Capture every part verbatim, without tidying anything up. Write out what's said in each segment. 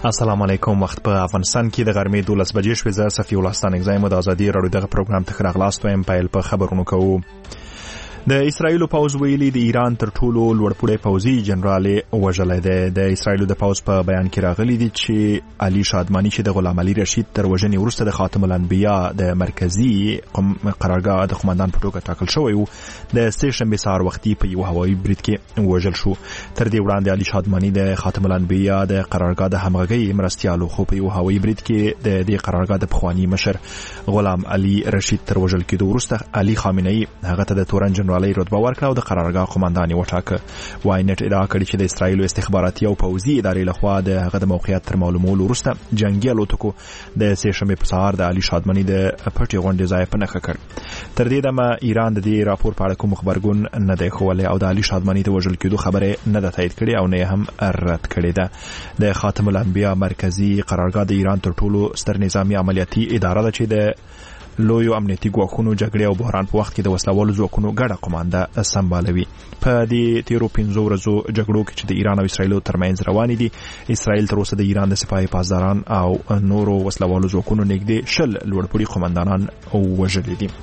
السلام علیکم. وخت په افغانستان کې د غرمې دولس بجې شوې. زه صفي الله ستانکزی یم د ازادي راډیو دغه پروګرام ته ښه راغلاست وایم. پیل په خبرونو کوو. د اسرایلو پوځ ویلي د ایران تر ټولو لوړپوړی پوځي جنرال وژلی دی. د اسرایلو د پوځ په بیان کې راغلی دی چې علي شادمانی چې د غلام علي رشید تر وژنې وروسته د خاتم الانبیا د مرکزي قرارګاه د قومندان په توګه ټاکل شوی و، د سې شنبې سهار وختي په یو هوایي برید کې وژل شو. تر دې وړاندې علي شادمانی د خاتم الانبیا د قرارګاه د همغږۍ مرستیالو خو په یو هوایي برید کې د دې قرارګاه د پخواني مشر غلام علي رشید تر وژل کېدو وروسته علي خامنه‌ای هغه ته د تورن جنرال علی رتبه ورکړه او د قرارګاه قومندان یې وټاکه. واینټ ادعا کړې چې د اسرایلو استخباراتي او پوځي ادارې لخوا د هغه د موقعیت تر معلومولو وروسته جنگي الوتکو د سې شنبې په سهار د علي شادمني د پټې غونډې ځای په نښه کړ. تر دې دمه ایران د دې راپور په اړه کوم خبرګون نه دی ښوولی او د علي شادمني د وژل کېدو خبره نه ده تایید کړې او نه هم رد کړې ده. د خاتم الانبیا مرکزي قرارګاه د ایران تر ټولو ستر نظامي عملیاتي اداره ده چې د لویو امنیتي ګواښونو، جګړې او بحران په وخت کې د وسلوالو ځواکونو ګډه قومانده سمبالوي. په دې تیرو پنځو ورځو جګړو کې چې د ایران او اسرایلو ترمنځ روانې دي، اسرایل تر اوسه د ایران د سپاهي پاسداران او نورو وسلوالو ځواکونو نږدې شل لوړپوړي قومندانان وژلي دي.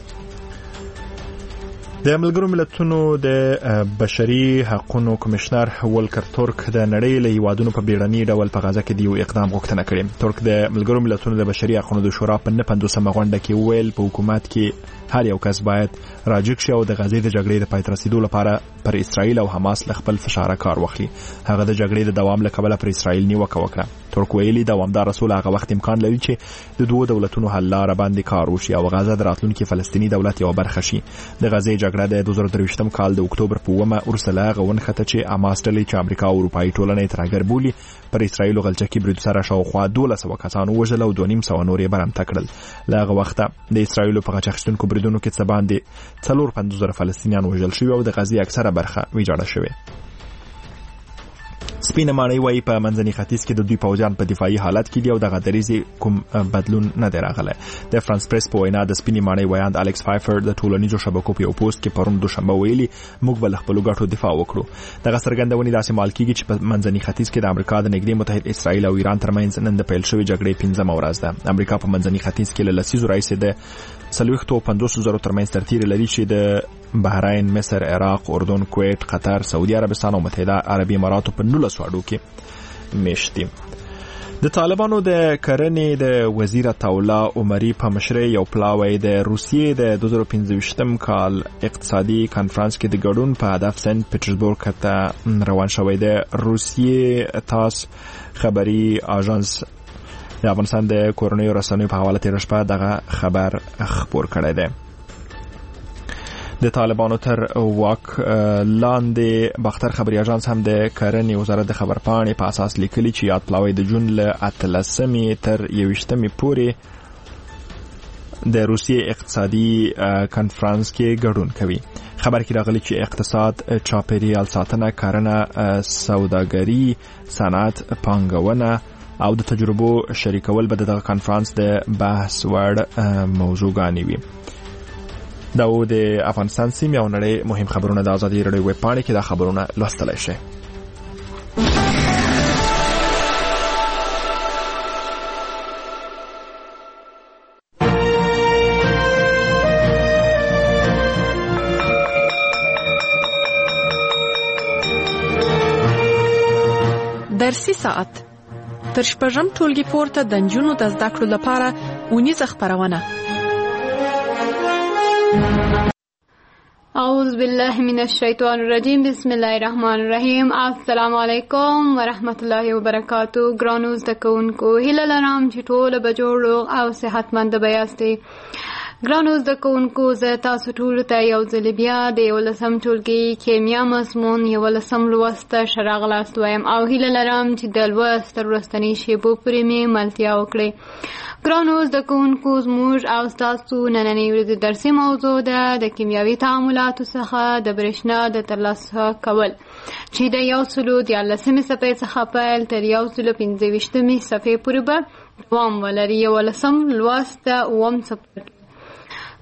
د ملګرو ملتونو د بشري حقوقو کمشنر ولکر تورک د نړۍ له هیوادونو په بیړني ډول په غزه کې د یو اقدام غوښتنه کړې. تورک د ملګرو ملتونو د بشري حقوقو د شورا په نه پنځوسمه غونډه کې وویل په حکومت کې هر یو کس باید راجګ شي او د غزې د جګړې د پای ته رسیدو لپاره پر اسرایل او حماس له خپل فشار کار واخلي. هغه د جګړې د دوام له کبله پر اسرایل نیوکه وکړه. تورک ویلي دوامدار رسول هغه وخت امکان لري چې د دوه دولتونو حل لاره باندې کار وشي او غزه د راتلونکي فلسطیني دولت یو برخه شي. د غزې جګړه د دوه زره درویشتم کال د اکتوبر په اوومه وروسته له هغه ونښته چې حماس ډلې چې امریکا او اروپایي ټولنه یې ترهګر بولي پر اسرایلو غلچکي برید سره شاوخوا دولس سوه کسان ووژل او دوه نیم سوه نور یې برمته کړل. له هغه وخته د اسرایلو په غچ اخیستونکو بریدونو کې څه باندې څلور پنځوس زره فلسطینیان وژل شوي او د غزې اکثره برخه ویجاړه شوې. سپینه ماڼۍ وایي په منځني ختیځ کې د دوی پوځیان په دفاعي حالت کې دي او دغه دریځ کوم بدلون نه دی راغلی. د فرانس پریس په وینا د سپینې ماڼۍ ویاند الکس فایفر د ټولنیزو شبکو په یو پوسټ کې پرون دوشنبه ویلي موږ به له خپلو ګټو دفاع وکړو. دغه څرګندونې داسې مال کېږي چې په منځني ختیځ کې د امریکا د نږدې متحد اسرائیل او ایران ترمنځ نن د پیل شوې جګړې پنځمه ورځ ده. امریکا په منځني ختیځ کې له لسیزو راهیسې د څلوېښتو پنځوسو زرو ترمنځ ترتیب لري چې د بحرین، مصر، عراق، اردن، کویت، قطر، سعودي عربستان او متحده عربي اماراتو په نولسو اډو کې میشتي. د طالبانو د کرنې د وزیر عطاالله عمري په مشرۍ یو پلاوی د روسیې د دوه زره پنځه ویشتم کال اقتصادي کانفرنس کې د ګډون په هدف سنت پیټرزبورګ ته روان شوی دی. روسیې تاس خبري اژانس د افغانستان د کورنیو رسنیو په حواله تېره شپه دغه خبر خپور کړی دی. د طالبانو تر واک لاندې باختر خبري اژانس هم د کرنې وزارت د خبرپاڼې په اساس لیکلي چې یاد پلاوی د جون له اتلسمې تر یویشتمې پورې د روسیې اقتصادي کنفرانس کې ګډون کوي. خبر کې راغلی چې اقتصاد، چاپیریال ساتنه، کرنه، سوداګري، صنعت، پانګونه او د تجربو شریکول به دغه کانفرنس د بحث وړ موضوعګانې وي. دا و د افغانستان سیمې او نړۍ مهم خبرونه د ازادي راډیو ویب پاڼې کې دا خبرونه لوستلی شئ. درسي ساعت تر شپږم ټولګي پورته د نجونو د زده کړو لپاره اونیزه خپرونه. اعوذ بالله من الشیطان الرجیم. بسم الله الرحمن الرحیم. السلام علیکم ورحمت الله وبرکاتو. ګرانو زده کوونکو، هیله لرم چې ټول به جوړ روغ او صحتمند به یاستئ. ګرانو زده کوونکو، زه تاسو ټولو ته یو ځل بیا د یولسم ټولګي کیمیا مضمون یولسم لوست ته ښه راغلاست وایم او هیله لرم چې د لوست تر وروستنۍ شیبو پورې مې ملتیا وکړئ. ګرانو زده کوونکو، زموږ او ستاسو نننۍ ورځې درسي موضوع ده د کیمیاوي تعاملاتو څخه د برېښنا د ترلاسه کول چې د یو سلو دیارلسمې صفحې څخه پیل تر یو سلو پنځه ویشتمې صفحې پورې به دوام ولري. یولسم لوست اووم څپرکی.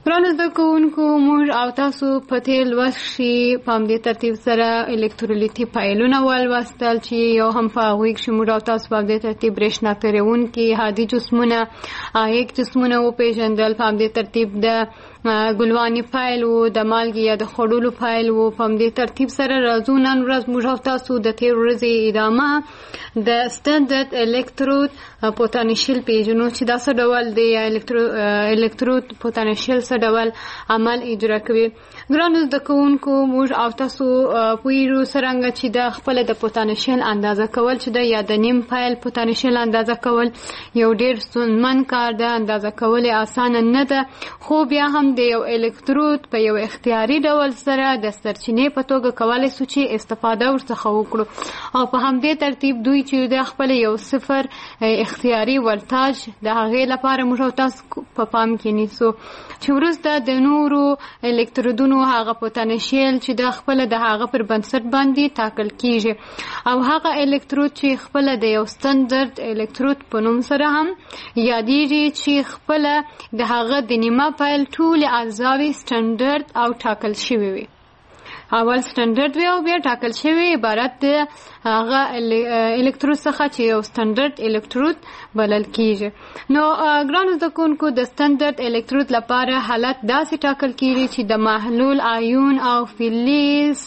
ګرانو زده کوونکو، موږ او تاسو په تیر لوست کې په همدې ترتیب سره الکترولیتي فایلونه ولوستل چې یو هم په هغوی کې موږ او تاسو په همدې ترتیب برېښنا تیروونکي هادي جسمونه، عایق جسمونه وپېژندل. په همدې ترتیب د ګلواني فایل و، د مالګې یا د خوړلو فایل و. په همدې ترتیب سره راځو نن ورځ موږ او تاسو د تیر ورځې ادامه د سټنډرډ الکترود پوتانشیل پیژنو چې دا څه ډول دی، یا الکترود پوتانشیل څه ډول عمل اجرا کوي. ګرانو زده کوونکو، موږ او تاسو پوهیږو څرنګه چې د خپله د پوتانشیل اندازه کول چې د یا د نیم فایل پوتانشیل اندازه کول یو ډېر ستونزمن کار ده. اندازه کول یې اسانه نه ده، خو بیا هم د یو الکترود په یو اختیاري ډول سره د سرچینې په توګه کولی شو چې استفاده ورڅخه وکړو، او په همدې ترتیب دوی چې د خپل یو صفر اختیاري ولتاژ د هغې لپاره موږ او تاسو په پام کې نیسو چې وروسته د نورو الکترودونو هغه پوتانشیل چې د خپل د هغه پر بنسټ باندې ټاکل کیږي، او هغه الکترود چې خپل د یو سټنډرډ الکترود په نوم سره هم یادېږي چې خپل د هغه د نیمه فایل ټول اجزاوې سټنډرډ او ټاکل شوي وي. اول سټنډرډ وي او بیا ټاکل شوی عبارت د هغه الکترود څخه چې یو سټنډرډ الکترود بلل کیږي. نو ګرانو زده کوونکو، د سټنډرډ الکترود لپاره حالت داسې ټاکل کیږي چې د محلول آیون او فلز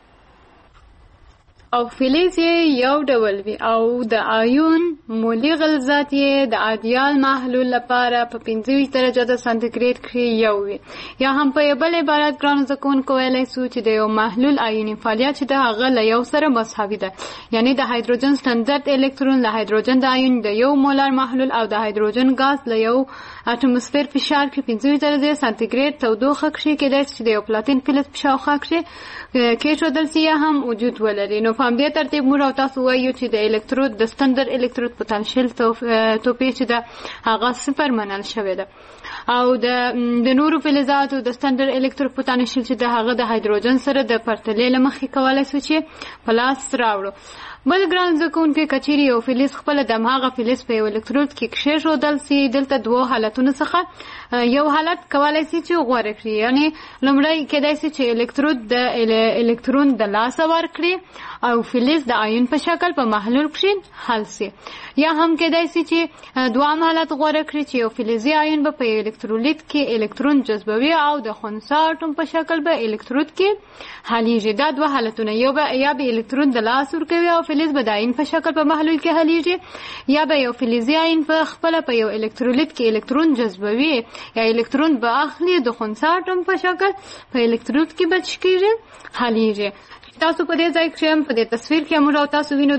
او فلز یې یو ډول وي، او د آیون مولي غلظت یې د ایدیال محلول لپاره په پنځه ویشت درجه د سانتیګریډ کې یو وي. یا هم په بل عبارت ګرانو زده کوونکو ویلی سو چې د یو محلول آیوني فعالیت چې د هغه له یو سره مساوي ده، یعنی د هایدروجن سټنډرډ الکترون له هایدروجن د آیون د یو مولر محلول او د هایدروجن ګاز له یو اټموسفیر فشار کې پنځه ویشت درجه سانتیګریډ تودوخه کې کېدای شي چې د یو پلاتین فلز په شاوخوا کې کېښودل سي یا هم وجود ولري. نو په همدې ترتیب موږ او تاسو وایو چې د الکترود د سټنډرډ الکترود پوتانشیل توپیر چې ده هغه صفر منل شوی ده، او د نورو فلزاتو د سټنډرډ الکترود پوتانشیل چې د هغه د هایدروجن سره د پرتلې له مخې کولی شو چې په لاس راوړو. بل ګران زده کوونکي، که چیرې یو فلز خپله د هماغه فلز په یو الکترود کې کېښودل سي، دلته دوو حالتونو څخه یو حالت کولی سي چې غوره کړي، یعنی لومړی کېدای سي چې الکترود د الکترون د لاسه ورکړي او فلز د آیون په شکل په محلول کې حل سي، یا هم کېدای سي چې دوام حالت غوره کړي چې یو فلزي آیون به په الکترولیت کې الکترون جذبوي او د خنثی اټوم په شکل به الکترود کې حلیږي. دا دوه حالتونه، یو به یا به الکترون د لاس ورکوي او فلز به د آیون په شکل په محلول کې حلیږي، یا به یو فلزي آیون په خپله په یو الکترولیت کې الکترون جذبوي یا الکترون به اخلي د خنثی اټوم په شکل په الکترود کې به څه کېږي، حلیږي. تاسو په دې ځای کې په دې تصویر کې موږ او تاسو وینو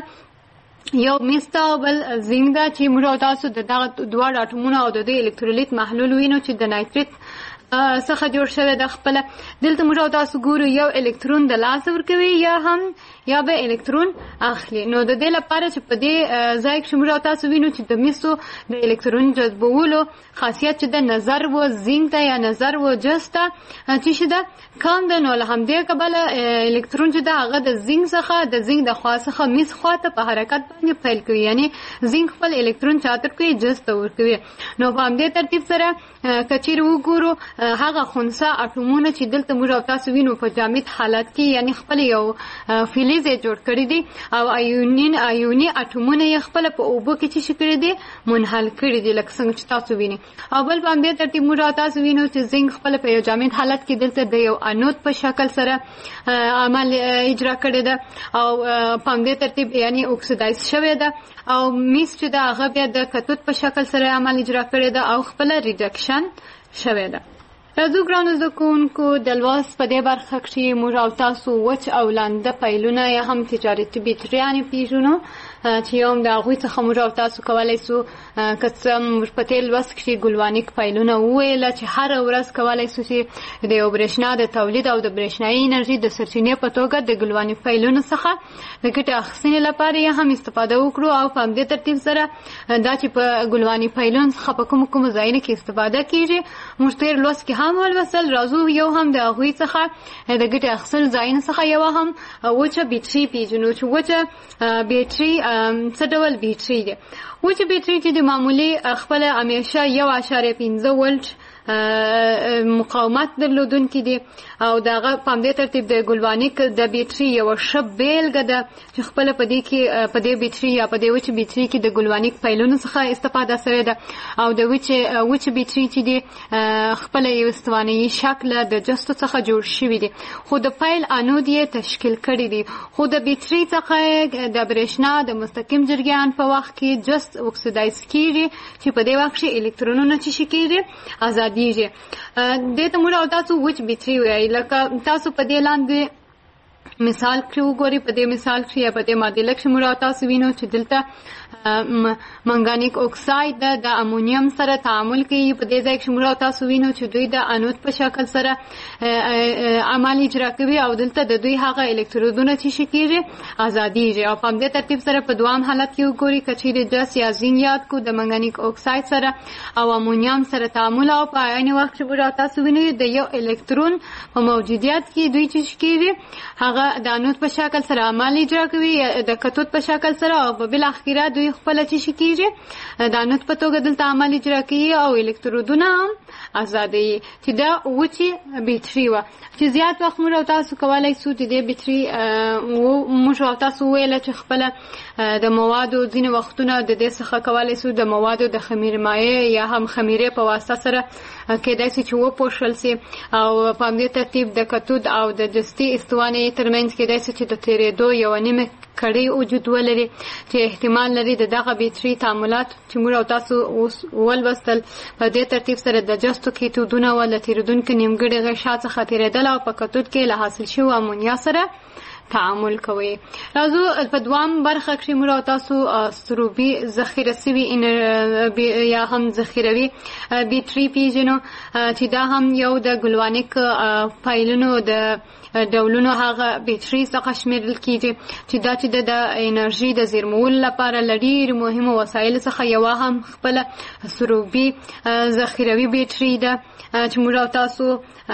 دلته یو میستا او بل زنګ ده چې موږ او تاسو د دغه دواړو اټومونو او د دې الکترولیت محلول وینو چې د نایتریت څخه جوړ شوی د خپله. دلته موږ او تاسو ګورو یو الکترون د لاسه ورکوي یا هم یا به الکترون اخلي. نو د دې لپاره چې په دې ځای کې موږ او تاسو وینو چې د میسو د الکترون جذبولو خاصیت چې د نظر و زنګ ته یا نظر و جست ته چې شي ده کم ده، نو له همدې کبله الکترون چې ده هغه د زنګ څخه د زنګ د خوا څخه میس خوا ته په حرکت باندې پیل کوي، یعنی زنګ خپل الکترون چاته ورکوي، جست ته ورکوي. نو په همدې ترتیب سره که چیرې وګورو هغه خنثی اټومونه چې دلته موږ او تاسو وینو په جامد حالت کې، یعنی خپل یو فلز یې جوړ کړی دی او آیونین آیوني اټومونه یې خپل په اوبو کې چې کړی دی منحل کړی دی لکه څنګه چې تاسو وینئ. او بل په همدې ترتیب موږ او تاسو وینو چې زنګ خپل په یو جامد حالت کې دلته د یو انود په شکل سره عمل اجرا کړی ده او په همدې ترتیب یعنی اکسیدایز شوی ده، او میس چې د هغه بیا د کتود په شکل سره عمل اجرا کړی ده او خپل ریډکشن شوی ده. راځو ګرانو زده کوونکو، د لوست په دې برخه کې موږ او تاسو وچ او لانده فایلونه یا هم تجارتي بیټریانې پیژنو چې یو هم د هغوی څخه موږ او تاسو کولی سو که څه موږ په تېر لوست کې ګلوانیک فایلونه وویله چې هره ورځ کولی سو چې د یو برېښنا د تولید او د برېښنایي انرژي د سرچینې په توګه د ګلوانیک فایلونو څخه د ګټې اخیستنې لپاره یې هم استفاده وکړو، او په همدې ترتیب سره دا چې په ګلوانیک فایلونو څخه په کومو کومو ځایونو کې استفاده کېږي موږ تېر لوست کې هم ولوستل. راځو یو هم د هغوی څخه د ګټې اخیستلو ځایونو څخه یوه هم وچه بیټري پیژنو چې وچه بیټري څه ډول بیټري دی. وچه بیټري چې د معمولي خپله همیشه یو اعشاریه پنځه ولټ مقاومت درلودونکي دي او دغه په همدې ترتیب د ګلوانیک د بیټري یو ښه بیلګه ده چې خپله په دې کې په دې بیټري یا په دې وچې بیټري کې د ګلوانیک پیلونو څخه استفاده شوې ده او د وچې وچې بیټري چې دي خپله یو استوانیي شکله د جستو څخه جوړ شوي دي خو د پیل انود یې تشکیل کړي دي خو د بیټري څخه د برېښنا د مستقیم جریان په وخت کې جست اکسیدایز کیږي چې په دې وخت کې الکترونونه چې شي کیږي ازادیږي. دې ته موږ او تاسو وچ بیټري وایي لکه تاسو په دې لاندې مثال کې وګورئ په دې مثال کې یا په دې معادله کې موږ او تاسو وینو چې دلته منګانیک اکساید د امونیم سره تعامل کوي په دې ځای کې موږ او تاسو وینو چې دوی د انود په شکل سره عمل اجرا کوي او دلته د دوی هغه الکترودونه چې شي کیږي ازادیږي او په دې ترتیب سره په دوام حالت کې وګورئ کچې د جس یا زین یاد کو د منګانیک اکساید سره او امونیم سره تعامل او په عین وخت کې موږ او تاسو وینو د یو الکترون په موجودیت کې دوی چې شي کیږي هغه د انود په شکل سره عمل اجرا کوي د کتود په شکل سره او په بل اخیره دوی خپل چې شي کیږي د انود په توګه دلته عمل اجرا کوي او الکترودونه هم ازادي چې دا وچی بیټري و چې زیات وخت موږ تاسو کولای شو چې د بیټري موږ تاسو ویل چې خپل د موادو ځینې وختونه د دې څخه کولای شو د موادو د خمیر مایع یا هم خمیره په واسطه سره کېدای شي چې وپوښل سي او په همدې ترتیب د کتود او د جستي استوانې ترمنځ کېدای شي چې د تېرېدو یوه نیمه کړۍ وجود ولري چې احتمال لري د دغه بیټري تعاملات چې موږ او تاسو ولوستل په دې ترتیب سره د جستو کیتودونه او له تېرېدونکو نیمګړي غشا څخه تېرېدل او په کتود کې له حاصل شوي امونیا سره تعامل کوي. راځو په دوام برخه کې موږ او تاسو سروبي ذخیره سوي یا هم ذخیروي بیټري پیژنو چې دا هم یو د ګلوانیک فایلونو د ډولونو هغه بیټري څخه شمیرل کیږي چې دا چې د انرژي د زیرمولو لپاره له ډېرو مهمو وسایلو څخه یوه هم خپله سروبي ذخیروي بیټري ده چې موږ او تاسو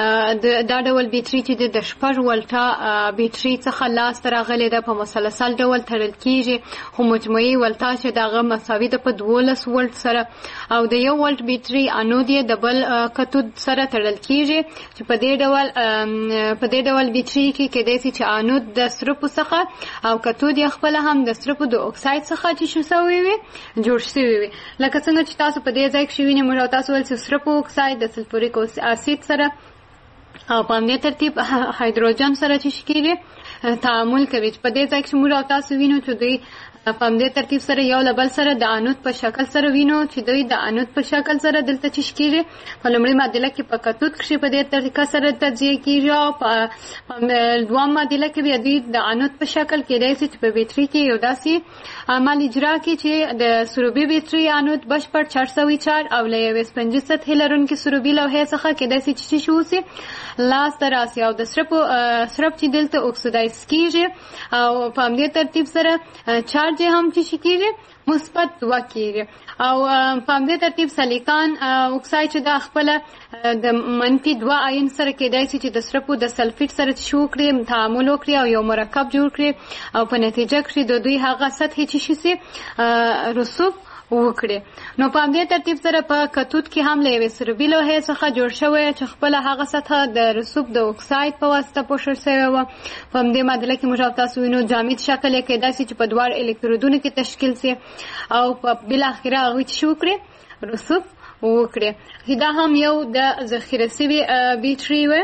دا ډول بیټري چې د شپږ ولټه بیټري څخه لاسته راغلې ده په مسلسل ډول تړل کیږي خو مجموعي ولټه چې دغه مساوي ده په دولس ولټ سره او د یو ولټ بیټري انود یې د بل کتود سره تړل کیږي چې په دې ډول په دې ډول بیټري کې کېدای شي چې انود د سرپو څخه او کتود یې خپله هم د سرپو د اکساید څخه چې شو سوی وي جوړ شوی وي لکه څنګه چې تاسو په دې ځای کې وینئ موږ تاسو ول چې سرپو اکساید د سلفوریک اسید سره او په همدې ترتیب هایدروجن سره چې شي کېږي تعامل کوي په دې ځای کې موږ تاسو وینو چې دوی په همدې ترتیب سره یو له بل سره د انود په شکل سره وینو چې دوی د انود په شکل سره دلته چې شي کېږي په لومړۍ معادله کې په کتود کښې په دې طریقه سره تجزیه کېږي او په دویم معادله کې بیا دوی د انود په شکل کېدای شي چې په بیټري کې یو داسې عمل اجرا کړي چې د سروبي بیټري انود بشپړ چار سوي چار او له یوې سپنجي سطحې لرونکې سروبي لوحې څخه کېدای شي چې شي وسي لاسته راسي او د سرپو سرپ چې دلته اکسیدایز کېږي او په همدې ترتیب سره چارج هم چې شي کېږي مثبت دوه کېږي او په همدې ترتیب سلیکان اکساید چې دا خپله د منفي دوه آین سره کېدای شي چې د سرپو د سلفیټ سره چې وکړي تعامل وکړي او یو مرکب جوړ کړي او په نتیجه کې د دوی هغه سطحې چې شي سي رسوب وکړي نو په همدې ترتیب سره په کتود کې هم له یوې سروبي لوحې څخه جوړ شوی چې خپله هغه سطحه د رسوب د اکساید په واسطه پوښل شوې وه په همدې معادله کې موږ تاسو وینو جامد شکل یې کېدای شي چې په دواړو الکترودونو کې تشکیل شي او په بالاخره هغوی چې وکړي رسوب وکړي دا هم یو د ذخیره سوي بیټري وه.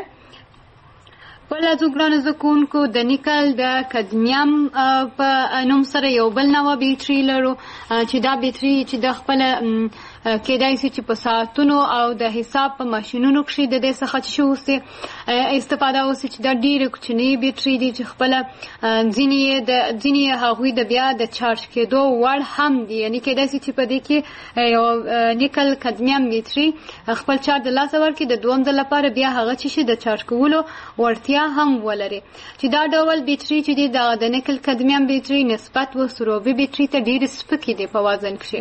بله ځو ګرانو زده کوونکو د نیکل د کدمیم په نوم سره یو بل نوع بیټري لرو چې دا بیټري چې د خپله کېدای شي چې په ساعتونو او د حساب په ماشینونو کښې د دې څخه چې وسي استفاده وسي چې دا ډېرې کوچنۍ بیټري دي چې خپله ځینې یې د ځینې یې هغوی د بیا د چارج کېدو وړ هم دي یعنې کېدای شي چې په دې کې یو نیکل کدمیم بیټري خپل چارج د لاسه ورکړي د دوهم ځل لپاره بیا هغه چې شي د چارج کولو وړتیا هم ولري چې دا ډول بیټري چې دي د نیکل کدمیم بیټري نسبت و سروبي بیټري ته ډېرې سپکې دي په وزن کښې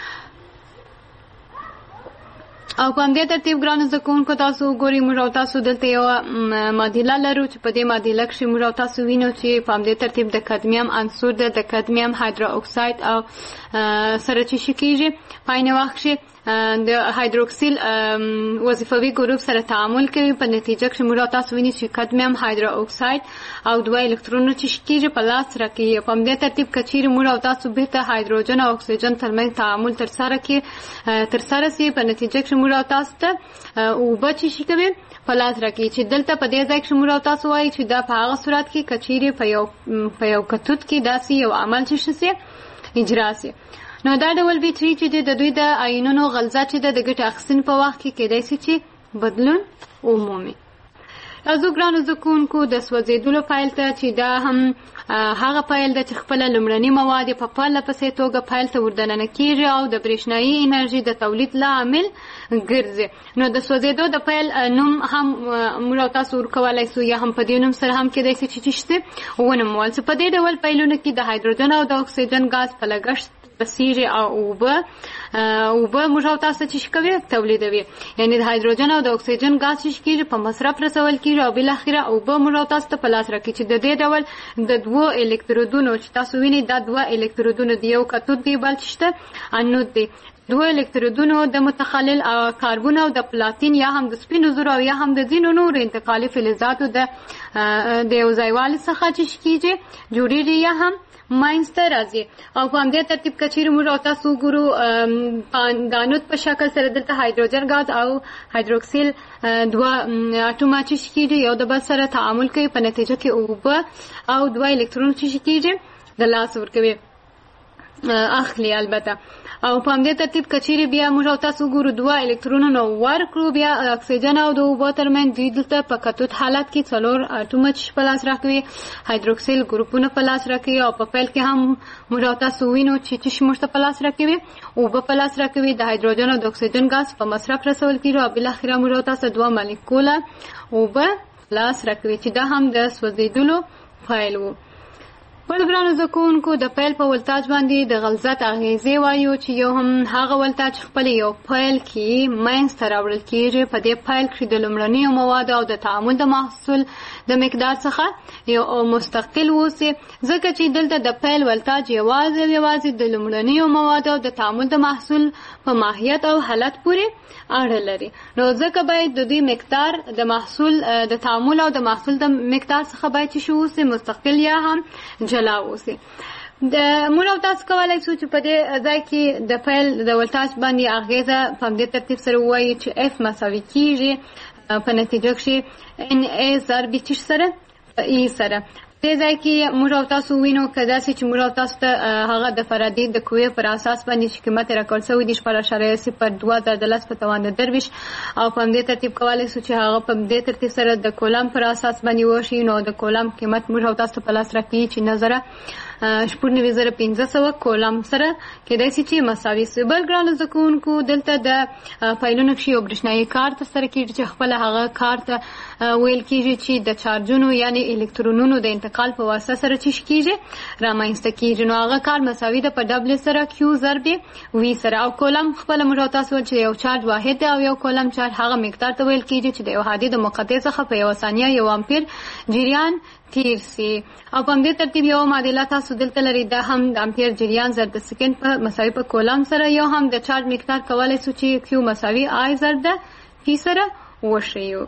او په همدې ترتیب ګرانو زده کوونکو تاسو وګورئ موږ او تاسو دلته یوه معادله لرو چې په دې معادله کښې موږ او تاسو وینو چې په همدې ترتیب د کدمیم عنصر ده د کدمیم هایدرو اکساید او سره چې شي کېږي په عین وخت کښې د هایدروکسیل وظیفوي ګروپ سره تعامل کوي، په نتیجه کې موږ تاسو وینئ چې کادمیوم هایدرو اکساید او دوه الکترونونه چې کیږي په لاس راکړي. په همدې ترتیب که چیرې موږ او تاسو بیرته هایدروجن او اکسیجن ترمنځ تعامل ترسره کړي ترسره سي، په نتیجه کې موږ او تاسو ته اوبه چې شي کوي په لاس راکړي، چې دلته په دې ځای کې موږ او تاسو وایي چې دا په هغه صورت کې که چیرې په یو په یو کتود کې داسې یو عمل چې شي اجرا سي. نو دا ډول بیټري چې د دوی د آیونونو غلظت چې د ګټې اخیستنې په وخت کې کېدای شي چې بدلون ومومي. تاسو ګرانو زده کوونکو د سوځېدلو فایل ته چې دا هم هغه فایل ده چې خپله لومړني مواد یې په پرله پسې توګه فایل ته وردننه کېږي او د برېښنایي انرژي د تولید لامل ګرځي. نو د سوځېدو د فایل نوم هم موږ او تاسو ورکولی سو، یا هم په دې نوم سره هم کېدای شي چې شته ونومول سي. په دې ډول فایلونو کې د هایدروجن او د اکسیجن ګاز په لګښت بسیږي او اوبه اوبه موږ او تاسو چې کوي تولیدوي، یعنی د هایدروجن او د اکسیجن ګاز چې کېږي په مصرف رسول کېږي او بالاخره اوبه موږ او تاسو ته په لاس راکړي چې د دې ډول د دوه الکترودونو چې تاسو وینئ دا دوه الکترودونه دی، یو کتود دی بل شته انود دی. دوه الکترودونو د متخلل کاربن او د پلاتین یا هم د سپینو زرو او یا هم د ځینو نورو انتقالي فلزاتو د د یو ځایوالي څخه چې کېږي جوړېږي یا هم ماینسته راځي. او په همدې ترتیب که چیرې موږ او تاسو وګورو د انود په شکل سره دلته هایدروجن ګاز او هایدروکسیل دوه اټومه چې کېږي یو د بل سره تعامل کوي، په نتیجه کې اوبه او دوه الکترون چې کېږي د لاس ورکوي اخلي البته. او په همدې ترتیب که چیرې بیا موږ او تاسو وګورو دوه الکترونونه ورکړو، بیا اکسیجن او د اوبو ترمنځ دوی دلته په کتود حالت کې څلور اټومه چې په لاس راکوي، هایدروکسیل ګروپونه په لاس راکوي، او په پیل کې هم موږ او تاسو وینو چې چې موږ ته په لاس راکوي اوبه په لاس راکوي، د هایدروجن او د اکسیجن ګاز په مصرف رسول کېږي او بالاخره موږ او تاسو دوه مالیکوله اوبه لاس راکوي چې دا هم د سوځېدلو فایل وو. ول ګرانو زده کوونکو د فایل په ولتاج باندې د غلظت اغیزې وایو چې یو هم هغه ولتاج خپل یو فایل کې منځته راوړل کېږي. په دې فایل کې د لومړنیو موادو او د تعامل د محصول د مقدار څخه یو مستقل اوسي، ځکه چې دلته د فایل ولتاج یوازې یوازې د لومړنیو موادو او د تعامل د محصول په ماهیت او حالت پورې اړه لري. نو ځکه باید د دې مقدار د محصول د تعامل او د محصول د مقدار څخه باید چې شو اوسي مستقل یا هم جلا اوسي. د موږ او تاسو کولای شو چې په دې ځای کې د فایل د ولتاج باندې اغیزه په دې ترتیب سره وایي چې اف مساوي کېږي په نتیجه کې ان ای ضرب چې سره ای سره. دې ځای کې موږ او تاسو وینو کدا چې موږ او تاسو ته هغه د فرادی د قوې پر اساس باندې چې قیمت راکړل شوی د شپږ اشاریه صفر دوه د لس په توان د درویش، او په دې ترتیب کولای شو چې هغه په دې ترتیب سره د کولم پر اساس باندې وشي. نو د کولم قیمت موږ او تاسو په لاس راکړي چې نظر شپږ نوي زره پنځه سوه کولم سره کېدای شي چې مساوي سي. بل ګرانو زده کوونکو دلته د فایلونو کې یو برېښنایي کار ترسره کېږي چې خپله هغه کار ته ویل کېږي چې د چارجونو یعنې الکترونونو د انتقال په واسطه سره چې کېږي رامنځته کېږي. نو هغه کار مساوي ده په ډبل سره کیو ضرب وي سره. او کولم خپله موږ تاسو چې یو چارج واحد دی او یو کولم چارج هغه مقدار ته ویل کېږي چې د یو هادي د مقطع څخه په یوه ثانیه یو امپیر جریان تیر سي. او په دې ترتیب یو معادله تاسو دلته لري، دا هم د امپیر جریان ضرب د سکند په مساوي په کولم سره، یو هم د چارج مقدار کولای شو چې کیو مساوي آی ضرب د پی سره وشیو.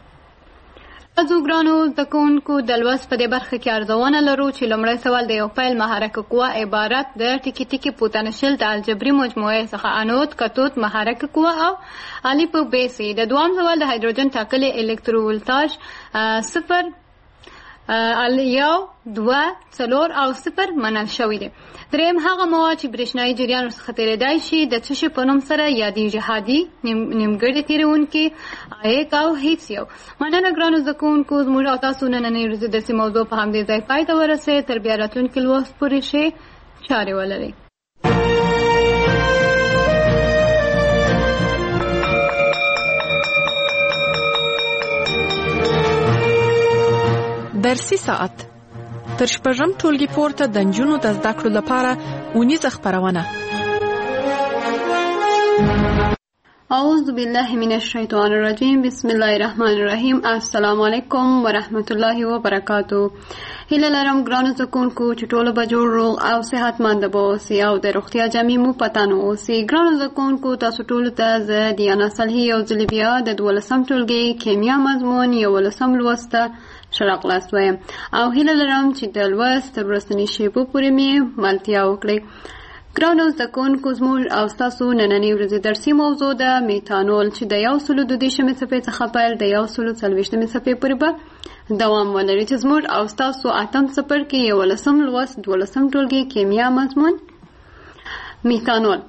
تاسو ګرانو زده کوونکو د لوست په دې برخه کې ارزونه لرو چې لومړی سوال د یو فایل محرکه قوه عبارت د ټکي ټکي پوتنشل د الجبري مجموعې څخه انود کتود محرکه قوه او الف په بیسي. د دوام سوال د هایدروجن ټاکلي الکتروولتاژ صفر یو دوه څلور او صفر منل شوی دی. دریم هغه مواد چې برېښنایي جریان ورڅخه تېرېدای شي د څه شي په نوم سره یادېږي؟ هادي، نیمګړي تېرونکي، عایق او هیڅ یو. مننه ګرانو زده کوونکو، زموږ او تاسو نننۍ ورځې درسي موضوع په همدې ځای پای ته ورسېد. تر بیا راتلونکي لوست پورې ښې چارې ولرئ. درسي ساعت تر شپږم ټولګي پورته د نجونو د زده کړو لپاره اونیزه خپرونه. اعوذ بالله من الشیطان الرجیم. بسم الله الرحمن الرحیم. السلام علیکم ورحمت الله وبرکاتو. هیله لرم ګرانو زکونکو چې ټول به جوړ روغ او صحتمند به اوسئ او د روغتیا جامې مو په تن اوسئ. ګرانو زکونکو تاسو ټولو ته زه دیانا صالحي یو ځل بیا د دولسم ټولګي کیمیا مضمون یولسم لوست ښه راغلاست وایم او هیله لرم چې د لوست تر وروستنۍ شېبو پورې مې ملتیا وکړئ. ګرانو زده کوونکو زموږ او ستاسو نننۍ ورځې درسي موضوع ده میتانول چې د یو سلو دوه دېرشمې صفحې څخه پیل د یو سلو څلوېښتمې صفحې پورې به دوام ولري چې زموږ او ستاسو اتم څپرکي یولسم لوست دولسم ټولګي کیمیا مضمون میتانول.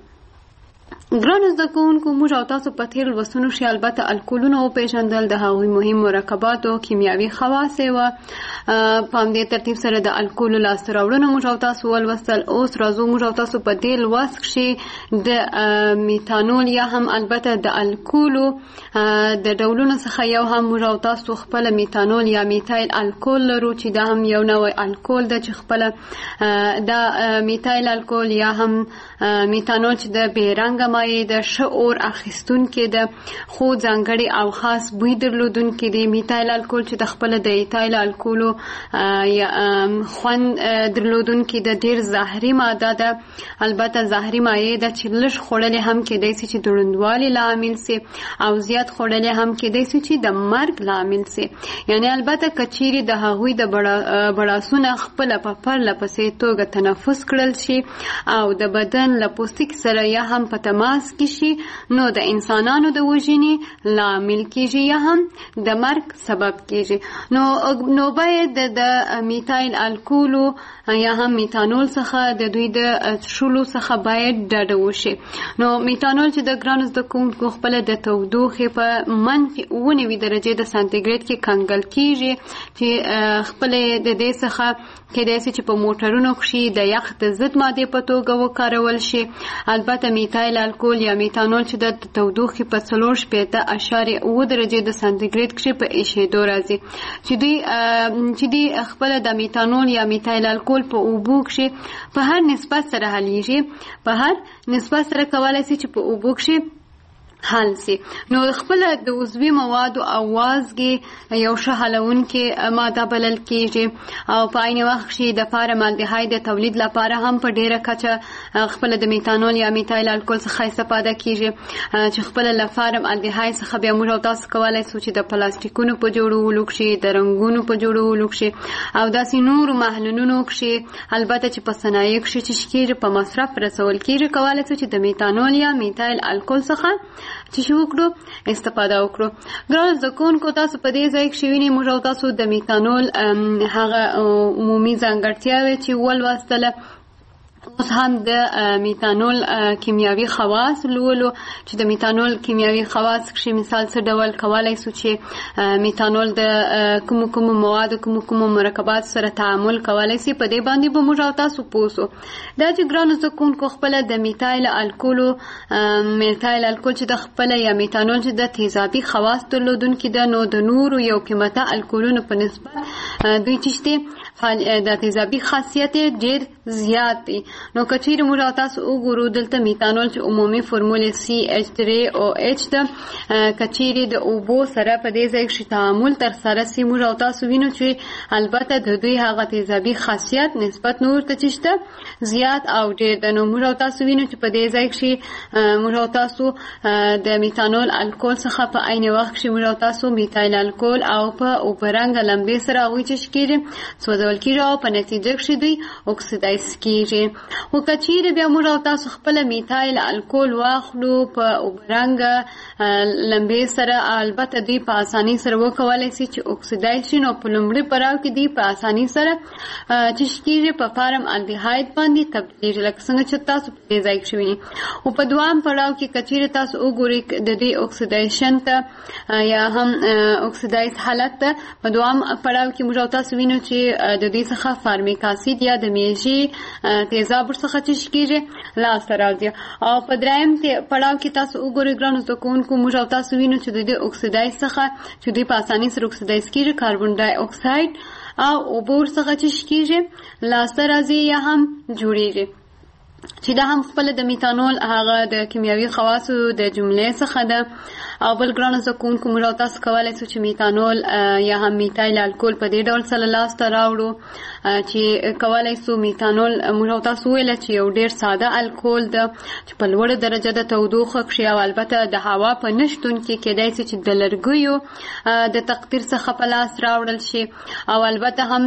ګرانو زده کوونکو موږ او تاسو په تېرو لوستونو کښې البته الکولونه وپېژندل، د هغوی مهم مرکباتو کیمیاوي خواص یې وه. په همدې ترتیب سره د الکولو لاسته راوړنه موږ او تاسو ولوستل. اوس راځو موږ او تاسو په دې لوست کښې د میتانول یا هم البته د الکولو د ډولونو څخه یو هم موږ او تاسو خپله میتانول یا میتایل الکول لرو چې دا هم یو نوی الکول ده چې خپله دا میتایل الکول یا هم میتانول چې د بې رنګه مایع د ښه اور اخیستونکې ده خو ځانګړي او خاص بوی درلودونکې دی. میتایل الکول چې د خپله د ایتایل الکولو یا خوند درلودونکې ده ډېر زهري ماده ده. البته زهري مایع ده چې لږ خوړلې هم کېدی سي چې د ړوندوالي لامل سي او زیات خوړلې هم کېدی سي چې د مرګ لامل سي. یعنی البته که چیرې د هغوی د بړاسونه خپله په پرله پسې توګه تنفس کړل شي او د بدن له پوستکي سره یا هم په تماس کې شي نو د انسانانو د وژنې لامل کېږي یا هم د مرګ سبب کېږي. نو نو باید د میتایل الکولو یا هم میتانول څخه د دوی د څښلو څخه باید ډډه وشي. نو میتانول چې د ګرانو زده کوونکو خپله د تودوخې په منفي اوه نوي درجې د سانتیګریډ کې کنګل کېږي چې خپلې د دې څخه کېدای سي چې په موټرونو کښې د یخ د ضد مادې په توګه وکارول شي. البته میتایل الکول یا میتانول چې د تودوخې په څلور شپېته اعشاریه اوه درجې د سانتیګریډ کښې په ایشېدو راځي چې دوی چې دوی خپله د میتانول یا میتایل الکول په اوبو کښې په هر نسبت سره حلیږي په هر نسبت سره کولی سي چې په اوبو کښې حل سي. نو خپله د عضوي موادو او وازګې یو ښه حلونکې ماده بلل کېږي او په عین وخت کښې د فارمالدهاید د تولید لپاره هم په ډېره کچه خپله د میتانول یا میتایل الکول څخه استفاده کېږي چې خپله له فارمالدهاید څخه بیا موږ او تاسو کولی سو چې د پلاستیکونو په جوړولو کښې د رنګونو په جوړولو کښې او داسې نورو محلولونو کښې البته چې په صنایع کښې چې کېږي په مصرف رسول کېږي کولی سو چې د میتانول یا میتایل الکول څخه چې شو وکړو استفاده وکړو. ګرانو زده کوونکو تاسو په دې ځای کښې وینئ موږ او تاسو د میتانول هغه عمومي ځانګړتیاوې چې ولوستله. اوس هم د میتانول کیمیاوي خواص لولو چې د میتانول کیمیاوي خواص کښې مثال څه ډول کولی سو چې میتانول د کومو کومو موادو کومو کومو مرکبات سره تعامل کولی سي په دې باندې به موږ او تاسو پوه سو. دا چې ګرانو زده کوونکو خپله د میتایل الکولو میتایل الکول چې د خپله یا میتانول چې د تیزابي خواص درلودونکي ده نو د نورو یو قیمته الکولونو په نسبت دوی چې شته د تیزابي خاصیت ډېر زیات دی. نو که چیرې موږ او تاسو وګورو دلته میتانول چې عمومي فورمول سی ایچ درې او ایچ ده که چیرې د اوبو سره په دې ځای کښې تعامل ترسره سي موږ او تاسو وینو چې البته د دوی هغه تیزابي خاصیت نسبت نور ته چې شته زیات او ډېر ده. نو موږ او تاسو وینو چې په دې ځای کښې موږ او تاسو د میتانول الکول څخه په عین وخت کښې موږ او تاسو میتایل الکول او په اوبه رنګه لمبې سره هغوی چې کېږي سوځول کېږي او په نتیجه کښې دوی اکسیدایز کېږي. خو که چیرې بیا موږ او تاسو خپله میتایل الکول واخلو په اوبه رنګه لمبې سره البته دوی په اسانۍ سره وکولی سي چې اکسیدایز شي. نو په لومړي پړاو کې دوی په اسانۍ سره چې کېږي په فارم الدهاید باندې تبدیلېږي لکه څنګه چې تاسو په دې ځای کښې وینئ. خو په دوام پړاو کې که چیرې تاسو وګورئ د دې اکسیدایشن ته یا هم اکسیدایز حالت ته په دوام پړاو کې موږ او تاسو وینو چې د دوی څخه فارمیک اسید یا د میژې تیزاب ورڅخه چې کېږي لاسته راځي. او په دریم پړاو کې تاسو وګورئ ګرانو زده کوونکو موږ او تاسو وینو چې د دې اکسیدایز څخه چې دوی په اسانۍ سره اکسیدایز کېږي کاربن ډای اکساید او اوبه ورڅخه چې کېږي لاسته راځي یا هم جوړېږي. چې دا هم خپل د میتانول هغه د کیمیاوي خواصو د جملې څخه ده. او بل ګرانو زده کوونکو موږ او تاسو کولی شو چې میتانول یا هم میتایل الکول په دې ډول سره لاسته راوړو چې کولی شو میتانول موږ او تاسو ویل چې یو ډیر ساده الکول ده چې په لوړه درجه د تودوخه کې او البته د هوا په نشتون کې کېدای شي چې د لرګیو د تقطیر څخه په لاس راوړل شي او البته هم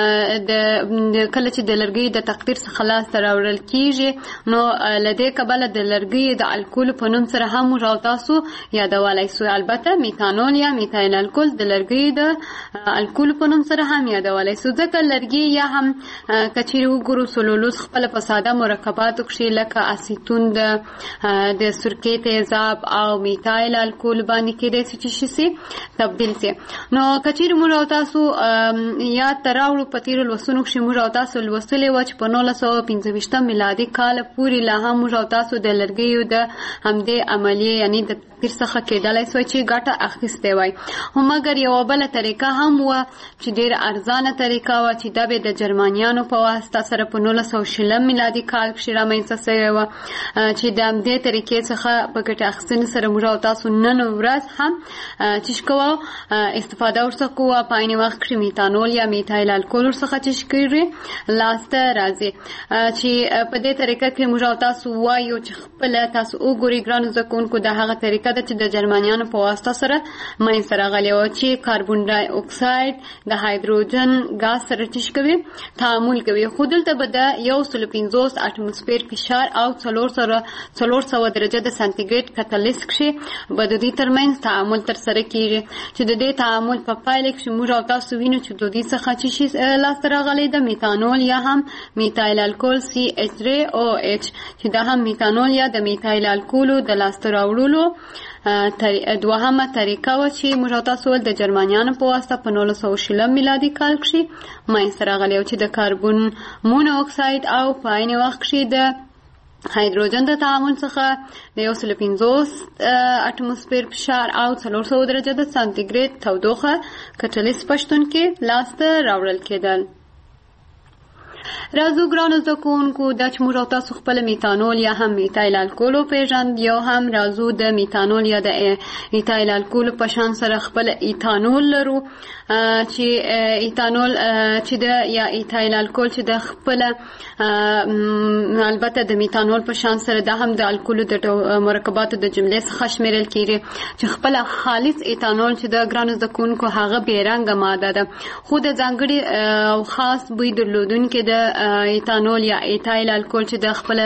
د کله چې د لرګي د تقطیر څخه لاس راوړل کیږي نو لدې کبله د لرګي د الکول په نوم سره هم موږ او تاسو یادو والای سو. البته میتانول یا میتایل الکول د لرګي د الکول په نوم سره هم یادولای سو ځکه لرګي یا هم کچېرو ګورو سلولوز خپل په ساده مرکباتو کې لکه اسیتون د د سرکې تیزاب او میتایل الکول باندې کېدای شي چې تبدیل شي. نو کچېرو موږ تاسو یا تراوړو په تیر لوسونو کې موږ تاسو لوستلې و چې په نولس سوه پنځه ویشتم میلادي کال پورې لا هم موږ تاسو د لرګیو د همدې عملیې یعنی د تیر څخه کېدلای سوی چې ګټه اخیستې وای. خو مګر یوه بله طریقه هم وه چې ډېره ارزانه طریقه وه چې دا به د جرمنیانو په واسطه سره په نولس سوه شلم میلادي کال کښې رامنځته سوې وه چې د همدې طریقې څخه په ګټه اخیستنې سره موږ او تاسو نن ورځ هم چې کوو استفاده ورڅخه کوو په عین وخت کښې میتانول یا میتایل الکول ورڅخه چې کېږي لاسته راځي چې په دې طریقه کې موږ او تاسو وایو چې خپله تاسو وګورئ ګرانو زده کوونکو دا هغه طریقه ده چې د جرمنیانو په واسطه سره منځته راغلې وه چې کاربن ډای اکساید د هایدروجن ګاز سره ټیش کوي تعامل کوي. خو دلته به د یو سلو پنځوس اټموسفیر فشار او څلور سره څلور سوه درجه د سانتیګریډ کتلیس کښې به د دوی ترمنځ تعامل ترسره کېږي چې د دې تعامل په پایله کښې موږ او تاسو وینو چې د دوی څخه چې شي لاسته راغلی د میتانول یا هم میتایل الکول سی ایچ درې او ایچ چې دا هم میتانول یا د میتایل الکولو د لاسته راوړلو دوهمه طریقه وه چې موږ تاسو ول د جرمنیانو په واسطه په نولس سوه شلم میلادي کال کښې منځته راغلی او چې د کاربن مونو اکساید او په عین وخت کښې د هایدروجن د تعامل څخه د یو سلو پنځوس اټموسفیر فشار او څلور سوه درجه د سانتیګریډ تودوخه کټلیس په شتون کې لاسته راوړل کېدل. راځو ګرانو زده کوونکو دا چې موږ او تاسو خپل میتانول یا هم میتایل الکول وپېژند یو هم راځو د میتانول یا د میتایل الکول په شان سره خپل ایتانول لرو چې ایتانول چې د یا ایتایل الکول چې د خپل البته د میتانول په شان سره دا هم د الکولو د مرکباتو د جملې څخه شمیرل کېږي چې خپل خالص ایتانول چې د ګرانو زده کوونکو هغه بېرنګه ماده ده خو د ځانګړي او خاص بوی درلودونکې د ایتانول یا ایتایل الکول چې د خپل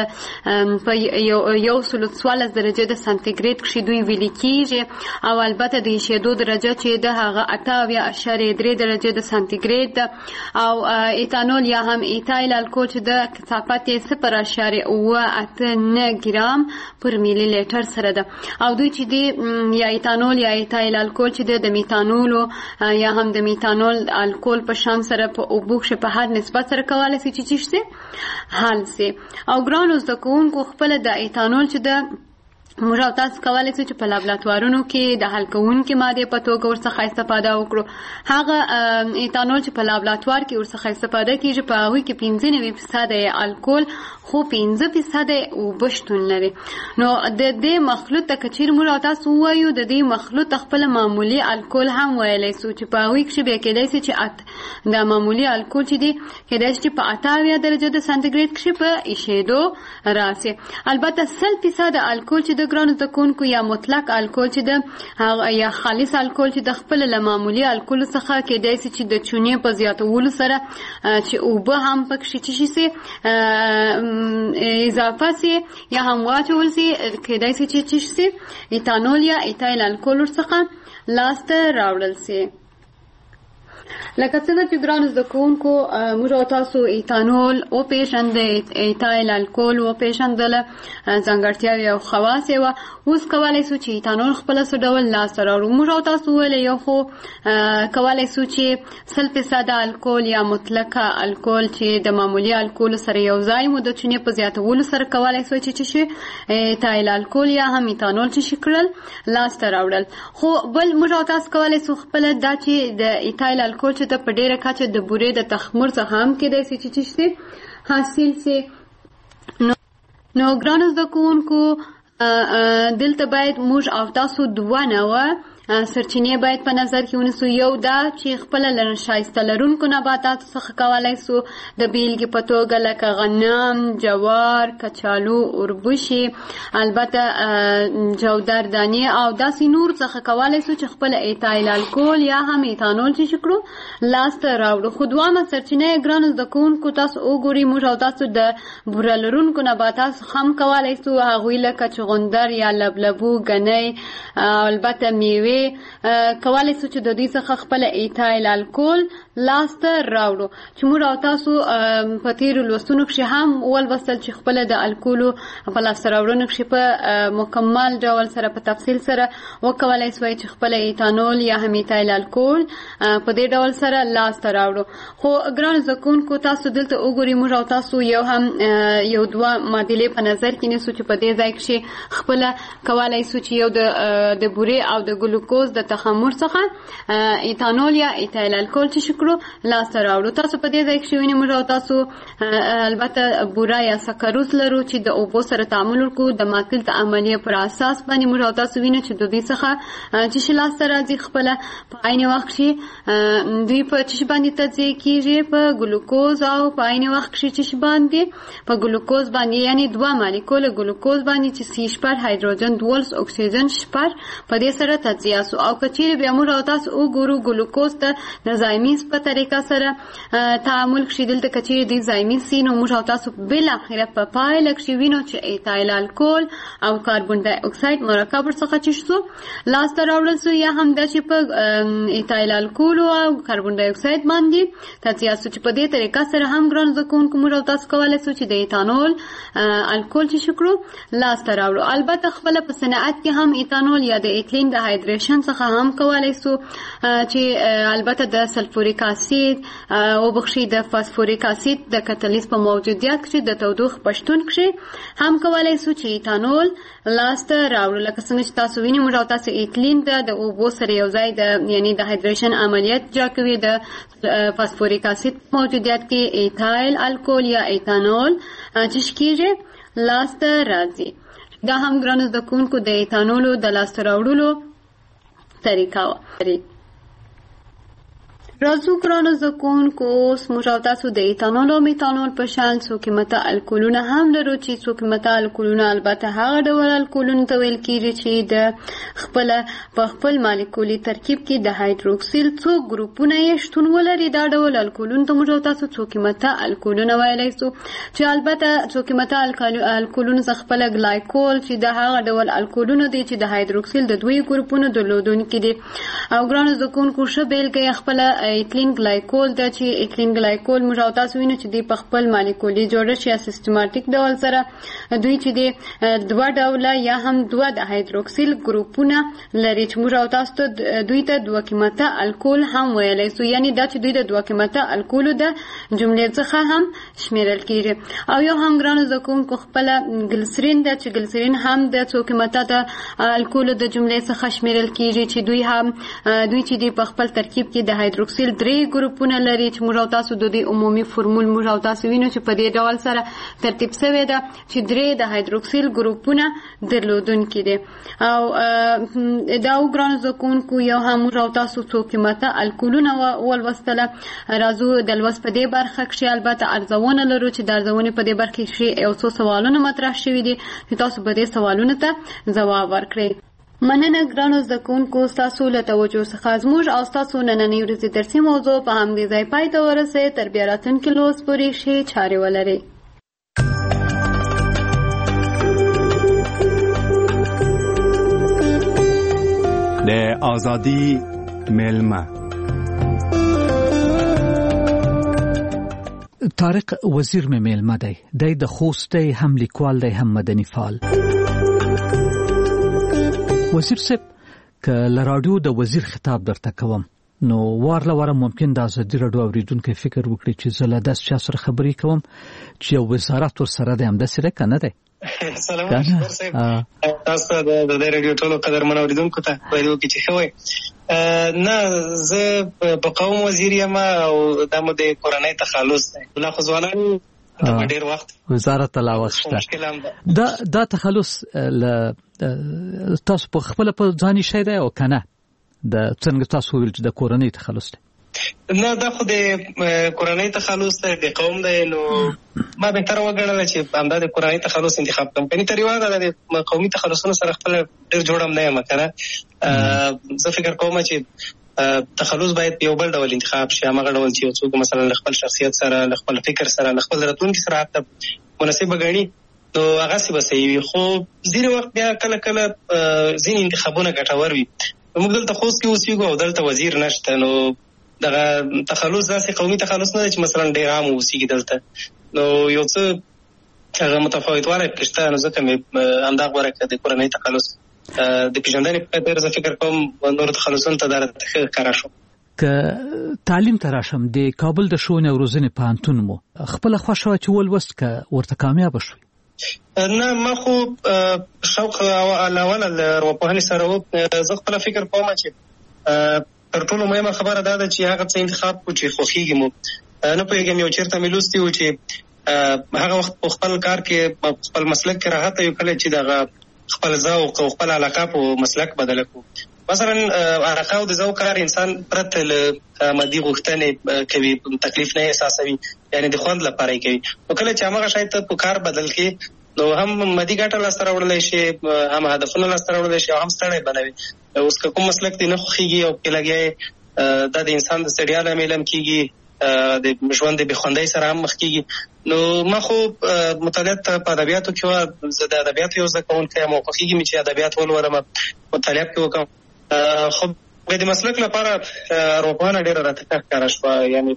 په یو سلو څوارلس درجه د سانتیګریډ کښې دوی ویلي کېږي او البته د ایشېدو درجه چې د هغه اته اویا اعشاریه درې درجه د سانتیګریډ ده او ایتانول یا هم ایتایل الکول چې د کثافت یې صفر اعشاریه اوه اته نه ګرام پر میلی لیټر سره ده او دوی چې دی یا ایتانول یا ایتایل الکول چې د میتانولو یا هم د میتانول الکول په شان سره په اوبو کښې په هر نسبت سره کولی شي چې چی شي حل شي. او ګرانو زده کوونکو خپل د ایتانول چې د موږ او تاسو کولی شو چې په لابراتوارونو کې د حل کوونکې مادې په توګه ورڅخه استفاده وکړو. هغه ایتانول چې په لابراتوار کې ورڅخه استفاده کېږي په هغوی کې پنځه نوي فیصده یې الکول خو پنځه فیصده یې اوبه شتون لري. نو د دې مخلوط ته که چیرې موږ او تاسو ووایو د دې مخلوط خپل معمولي الکول هم ویلی شو چې په هغوی کښې بیا کېدای شي چې د معمولي الکول چې دی کېدای شي چې په اته اویا درجه د سانتیګریډ کښې په ایشېدو راسي. البته سل فیصده الکول چې د ګرانو زده کوونکو یا مطلق الکول چې د یا خالص الکول چې د خپل له معمولي الکولو څخه کېدای شي چې د چونې په زیاتولو سره چې اوبه هم پکښې څه شي سي اضافه سي یا هم واچول سي کېدای شي چې څه شي ایتانول یا ایتایل الکول ورڅخه لاسته راوړل سي. لکه څنګه چې ګرانو زده کوونکو موږ او تاسو ایتانول وپېژندل ایتایل الکول وپېژندله ځانګړتیاوې او خواص یې وه. اوس کولی شو چې ایتانول خپله څه ډول لاسته راوړو. موږ او تاسو ویلی یو خو کولی شو چې سل فیصده الکول یا مطلقه الکول چې د معمولي الکولو سره یو ځای مو د چونې په زیاتولو سره کولی شو چې څه شي ایتایل الکول یا هم ایتانول څه شي کړل لاسته راوړل. خو بل موږ او تاسو کولی شو خپله دا چې د ایتایل الکول چې د په ډېره کچه د بورې د تخمر څخه هم کېدای شي چې څه شي حاصل شي. نو نو ګرانو زده کوونکو دلته باید موږ او تاسو دوه نوع سرچینې باید په نظر کې ونیسو. یو دا چې خپله له ښایسته لرونکو نباتاتو څخه کولی سو د بیلګې په توګه لکه غنم، جوار، کچالو، اوربشي، البته جودر دانې او داسې نور څخه کولی سو چې خپله ایتایل الکول یا هم ایتانول چې شي کړو لاسته راوړو. خو دوامه سرچینه یې ګرانو زده کوونکو تاسو وګورئ موږ او تاسو د بوره لرونکو نباتاتو هم کولی سو هغوی لکه چغندر یا لبلبو، ګنۍ، البته میوې کولی سو چې د دوی څخه خپل ایتایل الکول لاسته راوړو چې موږ او تاسو په تیرو لوستونو کښې هم ولوستل چې خپله د الکولو په لاسته راوړنو کښې په مکمل ډول سره په تفصیل سره وکولی سوی چې خپله ایتانول یا هم ایتایل الکول په دې ډول سره لاسته راوړو. خو ګرانو زده کوونکو تاسو دلته وګورئ موږ او تاسو یو هم یو دوه معادلې په نظر کې نیسو چې په دې ځای کښې خپله کولی سو چې یو د د بورې او د ګلوکوز د تخمر څخه ایتانول یا ایتایل الکول چې شکړو لاسته راوړو. تاسو په دې ځای کښې وینئ موږ او تاسو البته بوره یا سکروز لرو چې د اوبو سره تعامل وکړو د ماتل د عملیې پر اساس باندې موږ او تاسو وینو چې د دوی څخه چې شي لاسته راځي خپله په عین وخت کښې دوی په چې شي باندې تجزیه کېږي په ګلوکوز او په عین وخت کښې چې شي باندې په ګلوکوز باندې یعنې دوه مالیکول ګلوکوز باندې چې سی شپږ هایدروجن دولس اکسیجن شپږ په دې سره تجزیه سو. او که چیرې بیا موږ او تاسو وګورو ګلوکوز ته د زایمیز په طریقه سره تعامل کښې دلته که چیرې دوی زایمیز سي نو موږ او تاسو بالاخره په پایله کښې وینو چې ایتایل الکول او کاربن ډای اکساید مرکب ورڅخه چې شو لاسته راوړل سو یا هم دا چې په ایتایل الکول او کاربن ډای اکساید باندې تجزیه سو چې په دې طریقه سره هم ګرانو زده کوونکو موږ او تاسو کولی سو چې د ایتانول الکول چې شو کړو لاسته راوړو. البته خپله په صنعت کې هم ایتانول یا د ایتلین د هایدریشن څخه هم کولی سو چې البته د سلفوریک اسید او بخشي د فاسفوریک اسید د کتالیز په موجودیت کې د تودوخې په شتون کې هم کولی سو چې ایتانول لاسته راوړو. لکه څنګه چې تاسو وینئ موږ او تاسو ایتلین د اوبو سره یو ځای د یعنی د هایدریشن عملیات اجرا کوي د فاسفوریک اسید موجودیت کې ایتایل الکول یا ایتانول چې کېږي لاسته راځي. دا هم ګرانو زده کوونکو د ایتانولو د لاسته راوړلو طریقه وه. راځو ګرانو زده کوونکو اوس موږ او تاسو د ایتانول او میتانول په شان څو قیمته الکولونه هم لرو چې څو قیمته الکولونه البته هغه ډول الکولونو ته ویل کېږي چې د خپله په خپل مالیکولي ترکیب کې د هایدروکسیل څو ګروپونه یې شتون ولري. دا ډول الکولونو ته موږ او تاسو څو قیمته الکولونه ویلی سو چې البته څو قیمته الکولونو څخه خپله ګلایکول چې د هغه ډول الکولونو دی چې د هایدروکسیل د دوی ګروپونو درلودونکي دي. او ګرانو زده کوونکو ښه بېلګه یې خپله ایتلین ګلایکول ده چې ایتلین ګلایکول موږ او تاسو وینو چې دوی په خپل مالیکولي جوړښت یا سیستماتیک ډول سره دوی چې د دوه ډوله یا هم دوه د هایدروکسیل ګروپونه لري چې موږ او تاسو ته دوی ته دوه قیمته الکول هم ویلی سو. یعنې دا چې دوی د دوه قیمته الکولو د جملې څخه هم شمیرل کېږي. او یو هم ګرانو زده کوونکو خپله ګلسرین ده چې ګلسرین هم د څو قیمته د الکولو د جملې څخه شمیرل کېږي چې دوی هم دوی چې دوی په خپل ترکیب کې د هایدروکسیل درې ګروپونه لري چې موږ او تاسو د دې عمومي فرمول موږ او تاسو وینو چې په دې ډول سره ترتیب شوی ده چې درې د هایدروکسیل ګروپونه درلودونکي دي. او دا ګرانو زده کوونکو یو هم موږ او تاسو څو قیمته الکولونه ولوستله. راځو د لوست په دې برخه کښې البته ارزونه لرو چې د ارزونې په دې برخه کښې یو څو سوالونه مطرح شوي دي چې تاسو به دې سوالونو ته ځواب ورکړئ. مننه ګرانو زده کوونکو ستاسو له توجه څخه زموږ او ستاسو نننۍ ورځې درسي موضوع په همدې ځای پای ته ورسوئ. تر بیا راتلونکي لوست پورې ښې چارې ولرئ. د آزادی میلمه طارق وزیر مې میلمه دی. دی د خوست دی، هم لیکوال دی هم مدني فعال. وزیر صاحب که له راډیو د وزیر خطاب درته کوم نو وارله واره ممکن د ازادي راډیو اوریدونکي فکر وکړي چې زه له داسې چا سره خبرې کوم چې یو وزارت ورسره دی، همداسې دی که نه دی؟ سلام علیکم صاحب، تاسو ته د دې راډیو ټولو قدرمنو اوریدونکو ته وایو چې ښه وایي. نه زه په قوم وزیر یم او دا مو د کورنۍ تخلص دی. لا خو ځوانان دا ډیر وخت وزارت لا وخت دا دا تخلص ل تاسو په خپل په ځاني شي دی او کنه د څنګه تاسو ویل چې د کورنۍ تخلص دی؟ نه دا خو د کورنۍ تخلص دی د قوم دی، نو ما به تر وګڼل چې همدا د کورنۍ تخلص انتخاب کوم کني تر یو دا د قومي تخلصونو سره خپل ډیر جوړم نه یم کنه. زه فکر کوم چې تخلص باید یو بل ډول انتخاب شي، هغه ډول چې څوک مثلا خپل شخصیت سره خپل فکر سره خپل راتلونکي سره حتی مناسب غني نو هغه څه به صحیح. خو ځینې وخت بیا کله کله ځینې انتخابونه ګټور وي. موږ دلته خوست کې اوسېږو او دلته وزیر نشته، نو دغه تخلص داسې قومي تخلص نه دی چې مثلا ډېر عام اوسېږي دلته، نو یو څه هغه متفاوتوالی پکې شته. نو ځکه مې همدا غوره کړه د کورنۍ تخلص د پېژندنې په خاطر زه فکر کوم نورو تخلصونو ته دا راته ښه ښکاره شو. که تعلیم ته راشم، د کابل د ښوونې او روزنې پوهنتون مو خپله خوښه وه چې ولوست که ورته کامیابه شوئ؟ نه، ما خو شوق اول له ارواپوهنې سره و. زه خپله فکر کوم چې تر ټولو مهمه خبره دا ده چې هغه څه انتخاب کړو چې خوښېږي مو. نه پوهېږم یو چېرته مې لوستي و چې هغه وخت په خپل کار کې خپل مسلک کې راحته یو، کله چې دغه خپل ذوق او خپل علاقه په مسلک بدله کړو. مثلا علاقه او د ذوق کار انسان پرته له مادي غوښتنې کوي، تکلیف نه احساسوي، یعنی د خوند لپاره یې کوي. نو کله چې هغه شاید ته په کار بدل کړي نو هم مادي ګټه لاسته راوړلی شي، هم هدفونه لاسته راوړلی شي او هم ستړی بنوي. اوس که کوم مسلک دې نه خوښېږي او پکې لګیا دا د انسان د ستړیا لامل هم کېږي، د ژوند د بېخوندۍ سره هم مخ کېږي. نو ما خو مطالعات په ادبیاتو کې وه، زه د ادبیاتو یو زده کوونکی یم او خوښېږي مې چې ادبیات ولولم، مطالعه پکې وکړم. خو د مسلک لپاره ارواپوهنه ډېره راته ښه ښکاره شوه. یعنې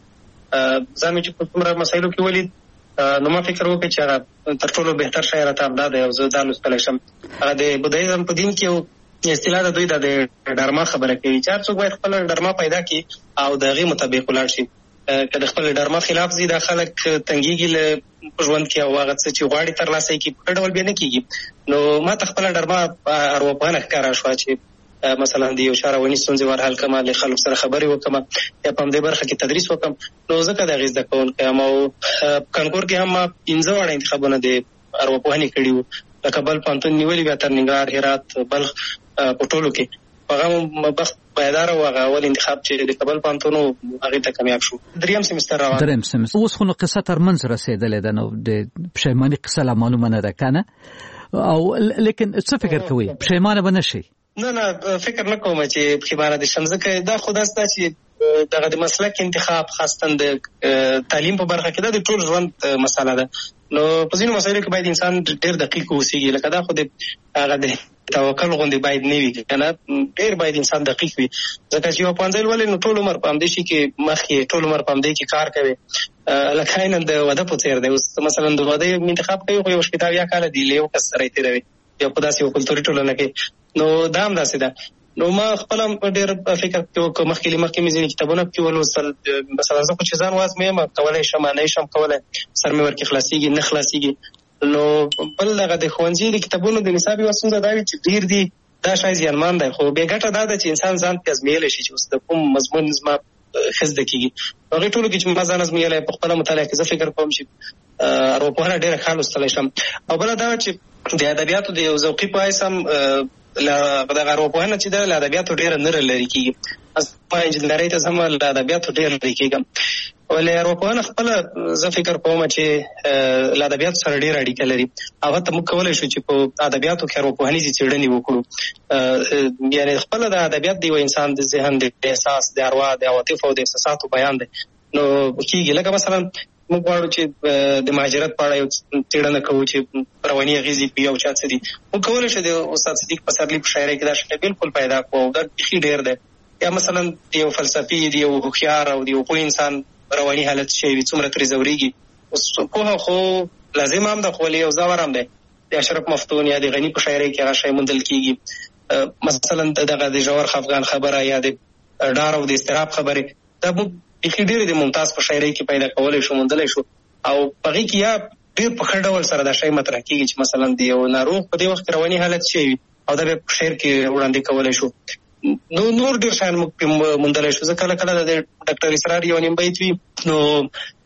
ځان مې چې په څومره مسایلو کې ولید نو ما فکر وکړ چې هغه تر ټولو بهتر شی راته همدا دی او زه دا لوستلی شم. هغه د بودایزم په دین کې یو اصطلاح ده، دوی دا د ډرما خبره کوي چې هر څوک باید خپله ډرما پیدا کړي او د هغې مطابق ولاړ شي. که د خپل ډرما خلاف ځي دا خلک تنګېږي له په ژوند کې او هغه څه چې غواړي ترلاسه یې کړي په ښه ډول بیا نه کېږي. نو ما ته خپله ډرما ارواپوهنه ښکاره شوه چې مثلا د یو چا رواني ستونزې ورحل کړم، له خلکو سره خبرې وکړم یا په همدې برخه کې تدریس وکړم. نو ځکه د هغې زده کوونکی یم او کانکور کې هم ما پنځه واړه انتخابونه د ارواپوهنې کړي وو. د کابل پوهنتون نیولي، بیا تر ننګرهار، هرات، بلخ په ټولو کې هغه بخت پایدار او هغه اول انتخاب چې د کابل پوهنتون و هغې ته کامیاب شو. دریم سمستر روان دریم سمستر اوس خو نو قصه تر منځ رسېدلې ده، نو د پښیماني قصه لا معلومه نه ده که نه؟ او لیکن څه فکر کوئ پښیمانه به نه شئ؟ نه نه فکر نه کوم چې پښیمانه دې شم، ځکه دا خو داسې ده چې دغه د مسلک انتخاب خاصتا د تعلیم په برخه کې دا د ټول ژوند مسله ده. نو په ځینو مسایلو کې باید انسان ډېر دقیق اوسېږي، لکه دا خو د هغه د توکل غوندې باید نه وي که نه، ډېر باید انسان دقیق وي. ځکه چې یو پوهنځی لولې نو ټول عمر په همدې شي کې مخ یې ټول عمر په همدې کې کار کوي. لکه عیناً د واده په څېر دی. اوس مثلا د واده انتخاب کوي خو یو شپېته اویا کاله دی له یو کس سره یې تېروي یا په داسې یو کلتوري ټولنه کې، نو دا هم داسې ده. نو ما خپله ډېر فکر کوم مخکې مخکې مې ځینې کتابونه پکې ولوستل. مثلا زه خو چې ځان وازمه یم کولی شم نه شم کولی، سر مې ورکې خلاصېږي نه خلاصېږي. نو بل دغه د ښوونځي د کتابونو د نصاب یوه ستونزه دا وي چې ډېر دي، دا شاید زیانمان دی. خو بیا ګټه دا ده چې انسان ځان پې ازمېیلی شي چې اوس د کوم مضمون زما ښه زده کېږي. هغې ټولو کې چې ما ځان ازمېیلی په خپله مطالعه کې زه فکر کوم چې ارواپوهنه ډېره ښه لوستلی شم. او بله دا چې د ادبیاتو د یو ذوقي په حیث هم دغه ارواپوهنه چې ده له ادبیاتو ډېره نره لرې کېږي. ما انجینرۍ ته ځم له ادبیاتو ډېر لرې کېږم، ولې ارواپوهنه خپله زه فکر کوم چې له ادبیاتو سره ډېره اړیکه لري. او حتی موږ کولی شو چې په ادبیاتو کې ارواپوهنیزې څېړنې وکړو. یعنې خپله د ادبیات د یو انسان د ذهن د احساس، د اروا، د عواطفو او د احساساتو بیان دی. نو کېږي لکه مثلا موږ غواړو چې د مهاجرت په اړه یو څېړنه کوو چې رواني اغېزې په یو چا څه دي. موږ کولی شو د استاد صدیق پسرلي په شاعرۍ کې دا شی بلکل پیدا کړو او دا بیخي ډېر دی. یا مثلا د یو فلسفي، د یو هوښیار او د یو پوه انسان رواني حالت څه وي، څومره ترې ځورېږي. اوس پوهه خو لازم هم ده خو ولې یو ځاور هم دی. د اشرف مفتون یا د غني په شاعرۍ کې هغه شی موندل کېږي. مثلا دغه د ژور خفګان خبره یا د ډار او د اضطراب خبرې دا موږ بیخي ډېرې د ممتاز په شاعرۍ کې پیدا کولی شو، موندلی شو. او په هغې کې یا ډېر په ښه ډول سره دا شی مطرح کېږي چې مثلا د یو ناروغ په دې وخت کې رواني حالت څه وي او دا بیا په شعر کې وړاندې کولی شو. نو نور ډېر شیان موږ پرې موندلی شو. زه کله کله د ډاکټر اسرار یو نیم بیت وي نو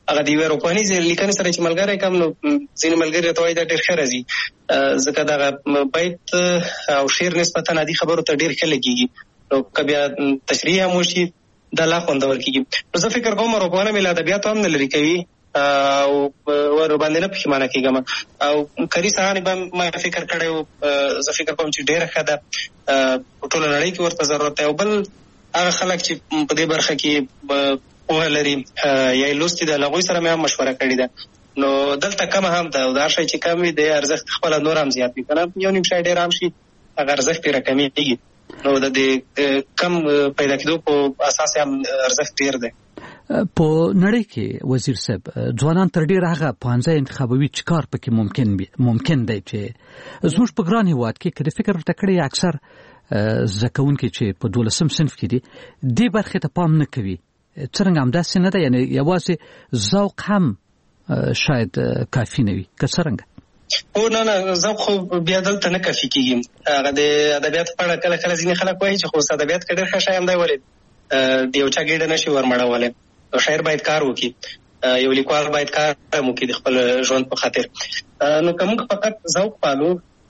هغه د یو اروپاني لیکنې سره چې ملګری کوم نو ځینې ملګري ته وایي دا ډېر ښه راځي ځکه دغه بیت او شعر نسبتا عادي خبرو ته ډېر ښه لګېږي نو که بیا تشریح هم وشي دا لا خوندور کېږي. نو زه فکر کوم اروپانه مې له ادبیاتو هم نه لرې کوي او ور باندې نه پښیمانه کېږم او کری صاحب به ما فکر کړی و زه فکر کوم چې ډېره ښه ده په ټوله نړۍ کې ورته ضرورت دی. او بل هغه خلک چې په دې برخه کې پوهه لري یا یې لوستې ده له هغوی سره مې هم مشوره کړې ده نو دلته کمه هم ده او دا شی چې کم وي د ارزښت خپله نور هم زیات وي که نه یو نیم شی ډېر هم شي هغه ارزښت یې راکمېږي نو د دې کم پیدا کېدو په اساس هم ارزښت ډېر دی. په نړۍ کې وزیر صاحب ځوانان تر ډېره هغه پوهنځی انتخابوي چې کار پکې ممکن ممکن دی چې زموږ په ګران هېواد کې که د فکر ورته کړی اکثر زده کوونکي چې په دولسم صنف کې دي دې برخې ته پام نه کوي. څرنګه همداسې نه ده یعنی یوازې ذوق هم شاید کافي نه وي که څرنګه؟ او نه نه ذوق خو بیا دلته نه کافي کېږي. هغه د ادبیاتو په اړه کله کله ځینې خلک وایي چې خو ادبیات کې ډېر ښه شی هم دی ولې د یو چا ګېډه نه شي ورمړولی. شاعر باید کار وکړي یو لیکوال باید کار وکړي د خپل ژوند په خاطر. نو که موږ فقط ذوق پالو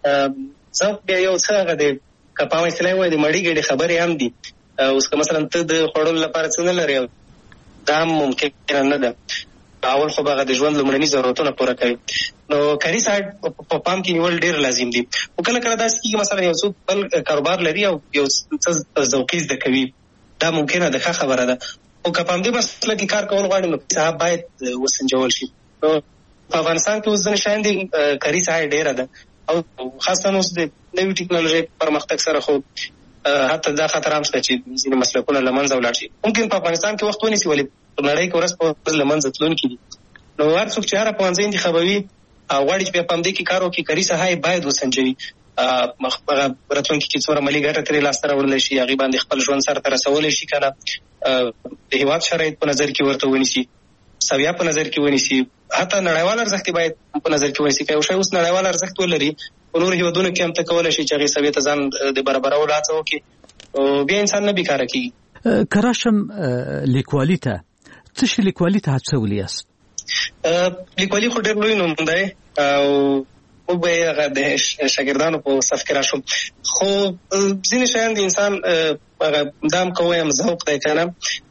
ذوق بیا یو څه هغه دی که په عامه اصطلاح وایي د مړي ګېډې خبرې هم دي. اوس که مثلا ته د خوړلو لپاره څه نه لرې دا هم ممکنه نه ده. اول خو به هغه د ژوند لومړني ضرورتونه پوره کوي نو کاري ساعت په پام کې نیول ډېر لازم دي. خو کله کله داسې کېږي مثلا یو څوک بل کاروبار لري او یو څه ذوقي زده کوي دا ممکنه ده ښه خبره ده. خو که په همدې مسله کې کار کول غواړي نو صاحب باید وسنجول شي. نو په افغانستان کې اوس ځینې شیان دي کاري ساحه ډېره ده او خاصه اوس د نوي ټکنالوژۍ پرمختګ سره خو حتی دا خطر هم شته چې ځینې مسلکونه له منځه ولاړ شي. ممکن په افغانستان کې وخت ونیسي ولې په نړۍ کې ورځ په ورځ له منځه تلونکي دي. نو هر څوک چې هره پوهنځی انتخابوي او غواړي چې بیا په همدې کې کار وکړي کاري ساحه یې باید وسنجوي. هغه راتلونکي کې څومره مالي ګټه ترې لاسته راوړلی شي هغې باندې خپل ژوند سرته رسولی شي که نه د هېواد شرایط په نظر کې ورته ونیسي سویه په نظر کې ونیسي حتی نړیوال ارزښت باید په نظر کې ونیسي. که یو شی اوس نړیوال ارزښت ولري په نورو هېوادونو کې هم ته کولی شي چې هغې سویې ته ځان د برابرولو هڅه وکړي بیا انسان نه بیکاره کېږي. که راشم لیکوالي ته څه شي لیکوالي ته هڅولی یاست؟ لیکوالي خو ډېر لوی نوم دی او موږ به یې هغه د شاګردانو په صف کې راشو خو ځینې شیان د انسان هغه دا هم که ووایم ذوق دی که نه.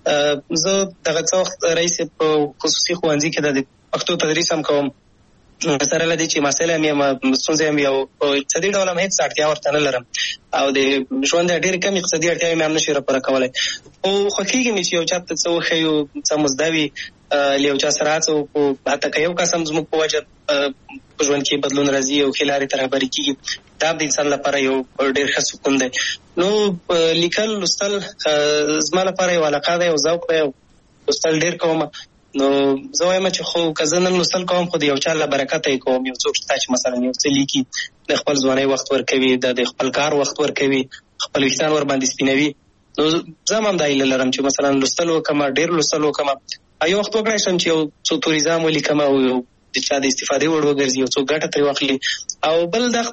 زه دغه څه وخت رئیس په خصوصي ښوونځي کې د پښتو تدریس هم کوم سره له دې چې محصل هم یم ستونزې هم یو په اقتصادي ډول هم هېڅ اړتیا ورته نه لرم او د ژوند ډېرې کم اقتصادي اړتیاوې مې هم نشي راپوره کولی. خو خوښېږي مې چې یو چا ته څه وښیو څه مو زده وي له یو چا سره هڅه وکړو حتی که یو کس هم زموږ په وجه په ژوند کې بدلون راځي او ښې لارې ته رهبري کېږي دا د انسان لپاره یو ډېر ښه سکون دی. نو لیکل لوستل زما لپاره یو علاقه دی یو ذوق دی لوستل ډېر کوم. نو زه وایم چې خو که زه نن لوستل کوم خو د یو چا له برکته یې کوم. یو څوک شته چې مثلا یو څه لیکي د خپل ځوانۍ وخت ورکوي د خپل کار وخت ورکوي خپل ویښتان ورباندې سپینوي. نو زه هم همدا هیله لرم چې مثلا لوستل وکړم ډېر لوستل وکړم یو وخت وکړی شم چې یو څو توریزم ولیکم او یو د چا د استفادې وړ وګرځي یو څوک ګټه ترې واخلي. او بل دا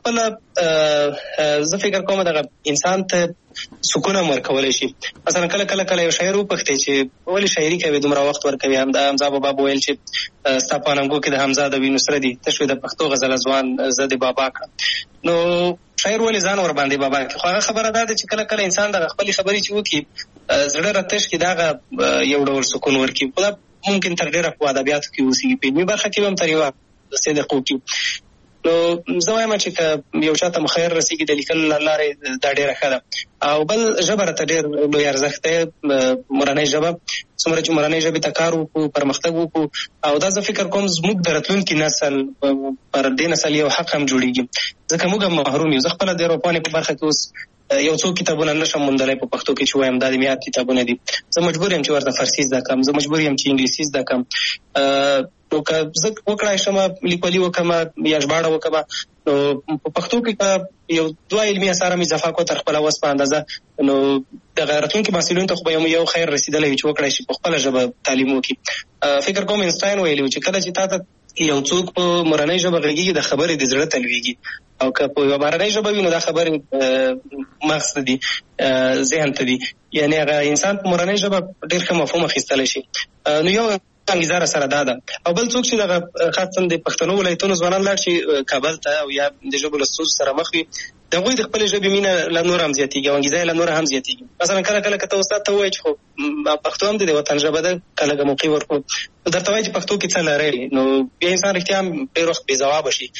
خپله زه فکر کوم دغه انسان ته سکون هم ورکولی شي. مثلا کله کله کله یو شاعر وپوښتې چې ولې شاعري کوي دومره وخت ورکوي. حمزه بابا به ویل چې ستا په اننګو کې د حمزه د وینو سره دي ته شوې د پښتو غزله ځوان زه د بابا کړم. نو شاعر ولې ځان ورباندې بابا کړي. خو هغه خبره دا ده چې کله کله انسان دغه خپلې خبرې چې وکړي زړه راتش کې دغه یو ډول سکون ورکړي. خو دا ممکن تر ډېره په ادبیاتو کې اوسېږي په علمي برخه کې به هم تر یوه صدق وکړي. نو زه وایم چې که یو چا ته مخیر رسېږي د لیکلو له لارې دا ډېره ښه ده. او بل ژبه راته ډېر لوی ارزښت دی مورنۍ ژبه څومره چې مورنۍ ژبې ته کار وکړو پرمختګ وکړو او دا زه فکر کوم زموږ د راتلونکي نسل پر دې نسل یو حق هم جوړېږي ځکه موږ هم محروم یو. زه خپله د اروپانې په برخه کې اوس یو څو کتابونه نشم موندلی په پښتو کې چې وایم دا د میاد کتابونه دي. زه مجبور یم چې ورته فارسي زده کړم زه مجبور یم چې انګلیسي زده کړم. نو که زه وکړای شم لیکوالي وکړم یا ژباړه وکړم نو په پښتو کې یو دوه علمي اثار هم اضافه کړو تر خپله وس په اندازه نو دغه راتلونکي محصلینو ته خو به یو خیر رسېدلی وي چې وکړای شي په خپله ژبه تعلیم وکړي. فکر کوم اینسټاین ویلي و چې کله چې تا ته یو څوک په مورنۍ ژبه غږېږي د خبرې د زړه ته لوېږي او که په یوه بهرنۍ ژبه وي نو دا خبرې مغز ته دي ذهن ته دي یعنې هغه انسان په مورنۍ ژبه ډېر ښه مفهوم اخیستلی شي. نو یو انګیزه سره دا ده. او بل څوک چې دغه خاصه د پښتنو ولایتونو ځوانان لاړ شي کابل ته او یا د ژبو له ستونزو سره مخ وي، د هغوی د خپلې ژبې مینه لا نور هم زیاتېږي او انګیزه یې لا نور هم زیاتېږي. مثلا کله کله که ته استاد ته ووایې چې خو پښتو هم د وطن ژبه ده، کله که موقع ورکړو درته وایي چې پښتو کې څه لرئ، نو بیا انسان رښتیا هم ډېر وخت بې ځوابه شي.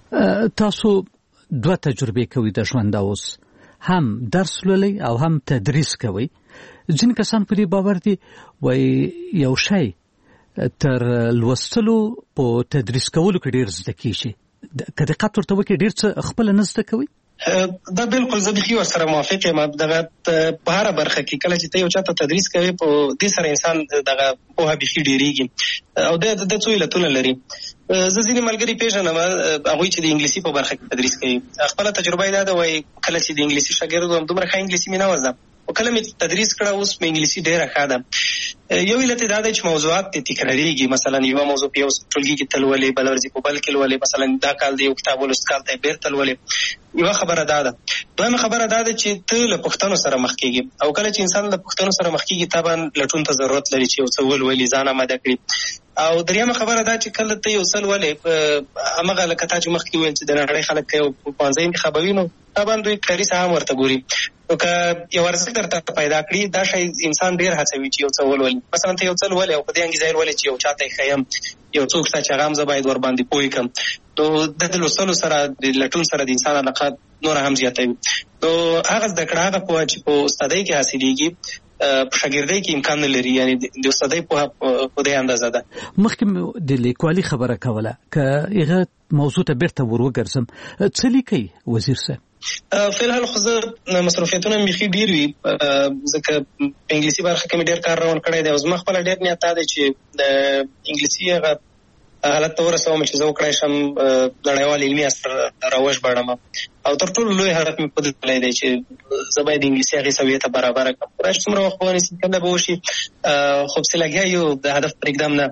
تاسو دوه تجربې کوي د ژوند اوس، هم درس لولئ او هم تدریس کوي. ځینې کسان په دې باور دي وایي یو شی تر لوستلو په تدریس کولو کې ډېر زده کېږي، که دقت ورته وکړي ډېر څه خپله نه زده کوي. دا بالکل زه بیخي ورسره موافق یم. دغه په هره برخه کې کله چې ته یو چا ته تدریس کوي په دې سره انسان دغه پوهه بیخي ډېرېږي او د څو علتونه لري. زه ځینې ملګري پېژنم هغوی چې د انګلیسي په برخه کې تدریس کوي. خپله تجربه یې دا ده وایي کله چې د انګلیسي شاګرد وم دومره ښه انګلیسي مې نه وه زده، او کله مې تدریس کړه اوس مې انګلیسي ډېره ښه ده. یو علت دا دی چې موضوعات دې تکراریږي. مثلا یوه موضوع په یو ټولګي کې ته لولې، بله ورځ په بل کې لولې. مثلا دا کال د یو کتاب ولوست کال ته یې بېرته لولې. یوه خبره دا ده. دویمه خبره دا ده چې ته له پوښتنو سره مخ کېږي، او کله چې انسان له پوښتنو سره مخ کېږي طبعا لټون ته ضرورت لري چې یو څه ولولي، ځان آماده کړي. او دریمه خبره دا چې کله ته یو څه لولې همغه لکه تا چې مخکې وویل چې د نړۍ خلک که یو پوهنځی انتخابوي نو طبعا دوی کاري څه هم ورته ګوري. نو که یو ارزښت درته پیدا کړي دا شی انسان ډېر هڅوي چې یو څه ولولي. مثلا ته یو څه لولې او په دې انګیزه یې لولې چې یو چا ته یې ښیم، یو څوک شته چې هغه هم زه باید ورباندې پوه کړم، نو د لوستلو سره د لټون سره د انسان علاقه نوره هم زیاتوي. نو هغه زده کړه هغه پوهه چې په استادۍ کې حاصلېږي په شاګردۍ کې امکان نه لري، یعنی د استادۍ پوهه په دې اندازه ده. مخکې د لیکوالي خبره کوله، که هغه موضوع ته بیرته ور وګرځم، څه لیکئ وزیر صاحب؟ فی الحال خو زه مصروفیتونه مې بیخي ډېر وي، ځکه په انګلیسي برخه کې مې ډېر کار روان کړی دی او زما خپله ډېر نیت دا دی چې د انګلیسي هغه حالت ته ورسوم چې زه وکړی شم نړیوال علمي اثر راوژباړم. او تر ټولو لوی هدف مې په دې تللی دی چې زه باید د انګلیسي هغې سویې ته برابره کړم. خدای چې څومره وخت به ونیسي کنده به وشي، خو پسې لګیا یو د هدف پرېږدم نه.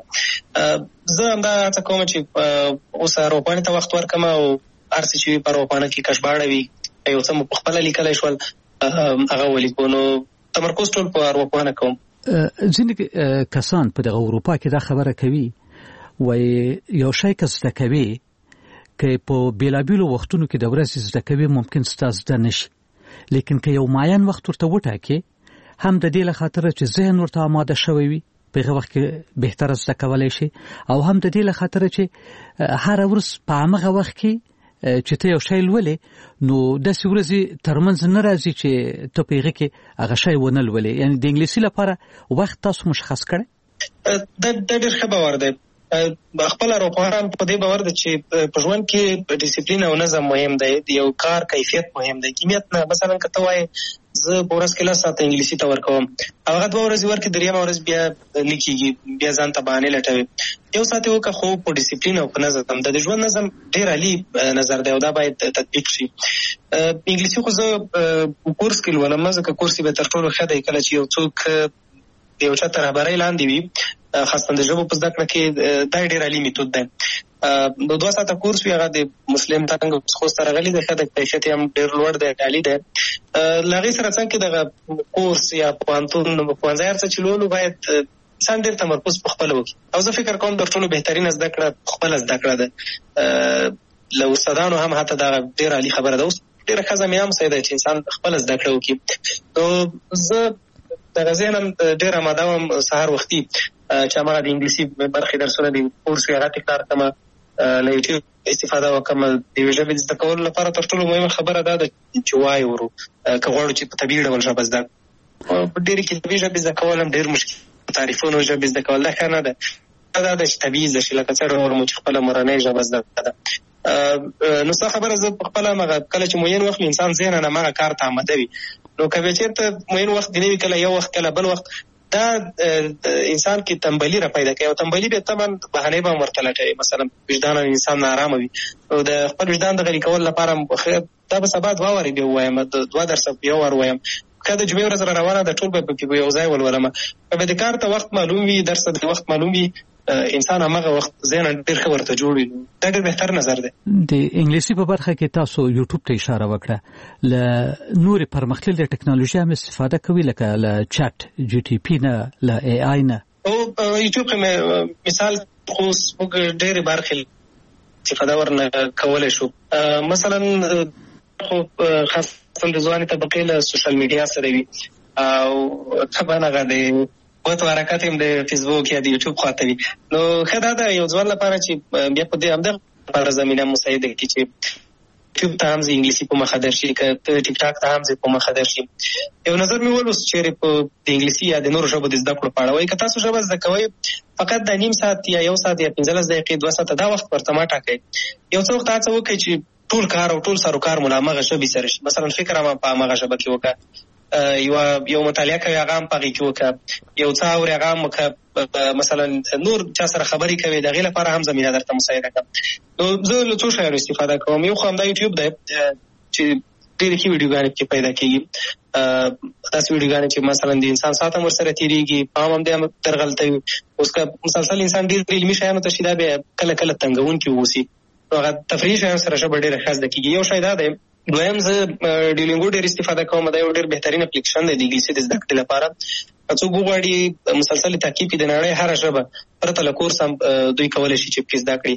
زه همدا هڅه کوم چې اوس ارواپاڼې ته وخت ورکړم او هر څه چې وي په ارواپاڼه کې کشباړه وي، یو څه مو پخپله لیکلی شول هغه ولیکو. نو تمرکز ټول په ارواپوهنه کوم. ځینې کسان په دغه اروپا کې دا خبره کوي وایي یو شی که زده کوي که په بېلابېلو وختونو کې د ورځې زده کوي ممکن ستا زده نه شي، لیکن که یو معین وخت ورته وټاکې هم د دې له خاطره چې ذهن ورته آماده شوی وي په هغه وخت کې بهتره زده کولی شي، او هم د دې له خاطره چې هره ورځ په همغه وخت کې چې ته یو شی لولې نو داسې ورځې ترمنځ نه راځي چې ته په هغه کې هغه شی ونه لولې. یعنې د انګلیسي لپاره وخت تاسو مشخص کړی؟ دا ډېر ښه باور دی. خپل ارواپوهان په دې باور ده چې په ژوند کې ډیسپلین او نظم مهم دی، د یو کار کیفیت مهم دی، کمیت نه. مثلا که ته وایې زه په ورځ کې لس ساعته انګلیسي ته ورکوم، هغه دوه ورځې ورکړې، دریمه ورځ بیا نه کېږي، بیا ځان ته بهانې لټوي. یو ساعت یې وکړه خو په ډیسپلین او په نظم. د ژوند نظم ډېر عالي نظر دی او دا باید تطبیق شي. انګلیسي خو زه کورس کې لولم، ځکه کورس یې به تر ټولو ښه دی. کله چې یو څوک د یو چا تر رهبرۍ لاندې وي، خاصه د ژبو په زده کړه کې دا ډېر عالي میتود دی. د دوه ساعته کورس وي، هغه د مسلم تنګ خوست ته راغلی دی، ښه د کیفیت یې هم ډېر لوړ دی، عالي دی. له هغې سره څنګ کې دغه کورس یا پوهنتون ښوونځی هر څه چې لولو باید انسان ډېر تمرکز په خپله وکړي. او زه فکر کوم تر ټولو بهترینه زده کړه خپله زده کړه ده. له استادانو هم حتی دا ډېر عالي خبره ده. اوس ډېره ښه زمینه هم صحیح ده چې انسان خپله زده کړه وکړي. نو زه دغه ذهنم ډېر آماده وم سهار وختي چې هماغه د انګلیسي برخې درسونه د کورس وي هغه تکرار کړم، له یوټیوب استفاده وکړم. د یوې ژبې زده کولو لپاره تر ټولو مهمه خبره دا ده چې وایو ورو، که غواړو چې په طبیعي ډول ژبه زده کړو. په ډېرې کې طبیعي ژبې زده کول هم ډېر مشکل، تعریفونو ژبې زده کول دا ښه نه ده. دا ده چې طبیعي زده شي، لکه څه ډول مو چې خپله مورنۍ ژبه زده ده. نو څه خبره زه په خپله همغه کله چې معین وخت انسان ذهناً همغه کار ته آماده وي، نو که بیا چېرته معین وخت دې نه وي، کله یو وخت کله بل وخت، دا انسان کې تنبلي را پیدا کوي. او تنبلي بیا طبعا بهانې به هم ورته لټوي. مثلا وجدان انسان ناارامه وي، نو د خپل وجدان د غلي کولو لپاره دا به سبا دوه وارې بیا ووایم، دوه درسه یو وار ووایم، که د جمعې ورځ را روانه ده ټول به په یو ځای ولولم. که به د کار ته وخت معلوم وي، درس ته د وخت معلوم وي، انسان همغه وخت ذهن ډېر ښه ورته جوړ وي. دا ډېر بهتر نظر دی. د انګلیسي په برخه کې تاسو یوټیوب ته اشاره وکړه، له نورې پرمختللې ټکنالوژي هم استفاده کوي، لکه له چټ جی ټي پي نه، له ای آی نه، او یوټیوب کې مثال خو موږ ډېرې برخې استفاده ورنه کولای شو. مثلا خو خاصه د ځواني طبقې له سوشل میډیا سره وي او طبعا هغه د وته حرکت هم د فیسبوک یا د یوټیوب خواته وي. نو ښه دا ده یو ځوان لپاره چې بیا په دې همدغه لپاره زمینه مساعده کړي چې یوټیوب ته هم زه انګلیسي په مخه درشي، که ټیک ټاک ته هم زه په مخه درشي. یو نظر مې ولوست چېرې په د انګلیسي یا د نورو ژبو د زده کړو په اړه وایي که تاسو ژبه زده کوئ فقط د نیم ساعت یا یو ساعت یا پنځلس دقیقې دوه ساعته دا وخت ورته مه ټاکئ. یو څه وخت هڅه وکړئ چې ټول کار او ټول سروکار مو له همغه ژبې سره شي. مثلا فکر هم په همغه ژبه کې وکړه، یو یو مطالعه کوي هغه هم په هغې کې وکړه، یو څه اورې هغه هم وکړه، مثلا نور چا سره خبرې کوي د هغې لپاره هم زمینه درته مساعده کړه. نو زه له څو شیانو استفاده کوم. یو خو همدا یوټیوب دی چې ډېرې ښې ویډیوګانې پکې پیدا کېږي، داسې ویډیوګانې چې مثلا د انسان ساعت هم ورسره تېرېږي، پام هم دی درغلته وي. اوس که مسلسل انسان ډېر علمي شیانو ته شي دا بیا کله کله تنګونکي واوسي، نو هغه تفریحي شیانو سره ژبه ډېره ښه زده کېږي. یو شی دا دی. دویم زه ډیولینګو ډېر استفاده کوم. دا یو ډېر بهترین اپلیکیشن دی د انګلیسي د زده کړې لپاره. څوک وغواړي مسلسل تعقیب کړي د نړۍ هره ژبه پرته له کورس هم دوی کولی شي چې پکې زده کړي.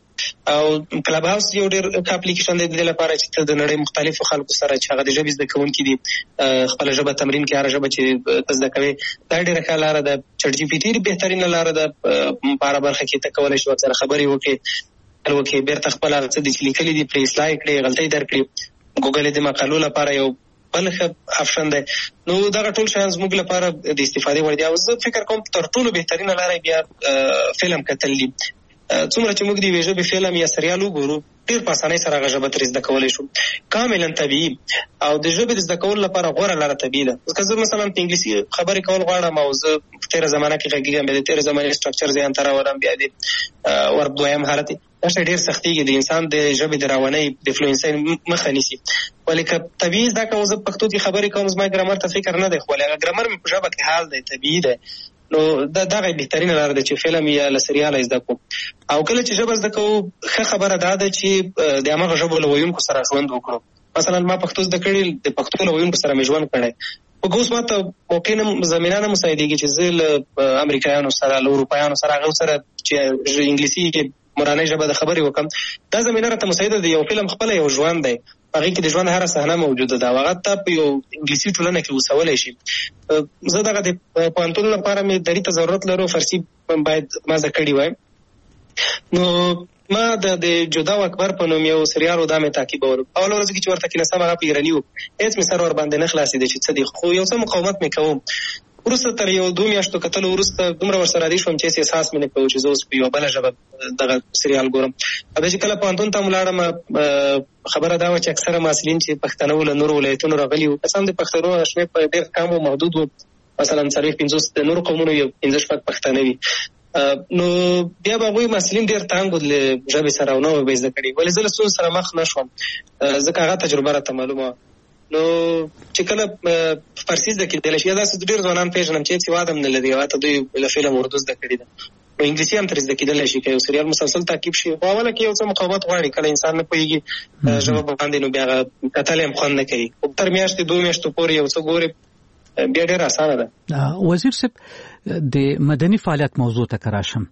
او کلب هاوس یو ډېر ښه اپلیکیشن دی د دې لپاره چې ته د نړۍ مختلفو خلکو سره چې هغه د ژبې زده کوونکي دي خپله ژبه تمرین کړي، هره ژبه چې ته زده کوې. دا ډېره ښه لاره ده. چټ جي پي ټي بهترینه لاره ده په هره برخه کې ته کولی شي ورسره خبرې وکړې وکړې بیرته خپل هغه څه دي چې لیکلي دي پرې اصلاح یې کړې، غلطۍ درکړي. ګوګل د مقالو لپاره یو بل ښه آپشن دی. نو دغه ټول شیان زموږ لپاره د استفادې وړ دي. او زه فکر کوم تر ټولو بهترینه لاره بیا فلم کتل دي. څومره چې موږ د یوې ژبې فلم یا سریال وګورو ډېر په اسانۍ سره هغه ژبه ترې زده کولی شو کاملا طبیعي. او د ژبې د زده کولو لپاره غوره لاره طبیعي ده. که زه مثلا په انګلیسي خبرې کول غواړم او زه په تېره زمانه کې غږېږم، بیا د تېرې زمانې سټرکچر ذهن ته راولم، بیا د ور دویم حالت دا شی ډېر سختېږي، د انسان د ژبې د روانۍ د فلوینسۍ مخه نیسي. ولې که طبیعي زده کوم، زه پښتو کې خبرې کوم، زما ګرامر ته فکر نه دی، خو ولې هغه ګرامر مې په ژبه کې حال دی، طبیعي دی. نو دا دغه بهترینه لاره ده چې فلم یا له سریاله زده کوو. او کله چې ژبه زده کوو ښه خبره دا ده چې د همغه ژبو له ویونکو سره ژوند وکړو. مثلا ما پښتو زده کړې، د پښتو له ویونکو سره مې ژوند کړی. خو اوس ما ته موقع نه زمینه نه مساعدېږي چې زه له امریکایانو سره له اروپایانو سره هغو سره چې انګلیسي مورنۍ ژبه د خبرې وکړم. دا زمینه راته مساعده ده. یو فلم خپله یو ژوند دی، هغې کې د ژوند هره صحنه موجوده ده او هغه ته په یو انګلیسي ټولنه کې اوسولی شي. زه دغه د پوهنتون لپاره مې دري ته ضرورت لرو، فارسي باید ما زده کړې وای. نو ما د جدا و اکبر په نوم یو سریال و دا مې تعقیبولو. اوله ورځ کې چې ورته کېناستم هغه په ایراني و، هېڅ مې سر ورباندې نه خلاصېده چې څه دي، خو یو څه مقاومت مې کوم. وروسته تر یو دوه میاشتو کتلو وروسته دومره ورسره عادي شوم چې هېڅ احساس مې نه کوو چې زه اوس په یوه بله ژبه دغه سریال ګورم. بیا چې کله پوهنتون ته م ولاړم خبره دا وه چې اکثره محصلین چې پښتانه وو له نورو ولایتونو راغلي وو، قسم د پښتنو شمېر په ډېر کم و، محدود و، مثلا څلوېښت پنځوس د نورو قومونو یو پنځه شپږ پښتانه وي. نو بیا به هغوی محصلین ډېر تنګ وو له ژبې سره او نه وه به یې زده کړي. ولې زه له ستونزو سره مخ نه شوم ځکه هغه تجربه راته معلومه وه. نو چې کله فارسي زده کېدلی شي، یا داسې ډېر ځوانان پېژنم چې هېڅ هېواد هم نه لري، هغه ته دوی له فلم اردو زده کړې ده. نو انګلیسي هم ترې زده کېدلی شي که یو سریال مسلسل تعقیب شي. خو اوله کې یو څه مقاومت غواړي، کله انسان نه پوهېږي ژبه باندې، نو بیا هغه کتل یې هم خوند نه کوي. خو تر میاشتې دوه میاشتو پورې یو څه ګورې بیا ډېره اسانه ده. وزیر صاحب، د مدني فعالیت موضوع ته که راشم،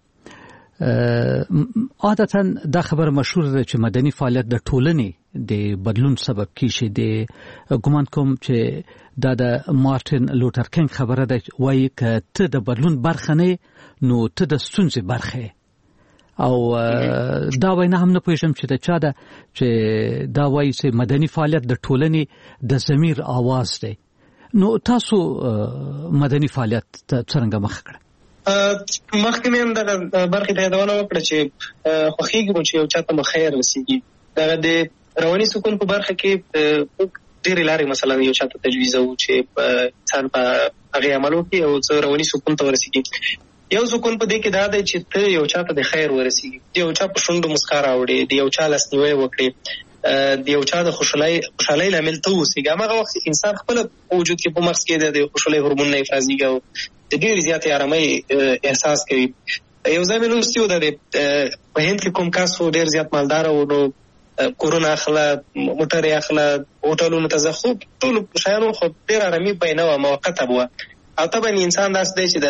عادتا دا خبر مشهور ده چې مدني فعالیت د ټولنې د بدلون سبب کیږي. د ګومان کوم چې دا د مارټین لوتر کینګ خبره ده، وایي که ته د بدلون برخه نه نو ته د ستونزې برخه. او دا وینا هم نه پوهېږم چې د چا ده چې دا وایي چې مدني فعالیت د ټولنې د ضمیر آواز دی. نو تاسو مدني فعالیت ته څرنګه مخ کړه؟ مخکې مې هم دغه برخې ته یادونه وکړه چې خوښېږي مو چې یو چا ته مو خیر رسېږي. دغه د رواني سکون په برخه کې ډېرې لارې مثلا یو چا ته تجویزوو چې انسان په هغې عمل وکړي او څه رواني سکون ته ورسېږي. یو سکون په دې کې دا دی چې ته یو چا ته د خیر ورسېږي، د یو چا په شونډو مسکا راوړې، د یو چا لاسنیوی وکړې، د یو چا د خوشحالۍ لامل ته اوسېږي. هماغه وخت انسان خپله په وجود کې په مغز کې د خوشحالۍ هورمونونه افرازېږي او د ډېرې زیاتې ارامۍ احساس کوي. یو ځای مې لوستي و د په هند کې کوم کس و ډېر زیات مالداره و، نو کورونه اخله، موټر یې اخله، هوټلونو ته ځه، خو ټولو شیانو خو ډېر ارامي به یې نه وه، موقته به وه. او طبعا انسان داسې دی چې د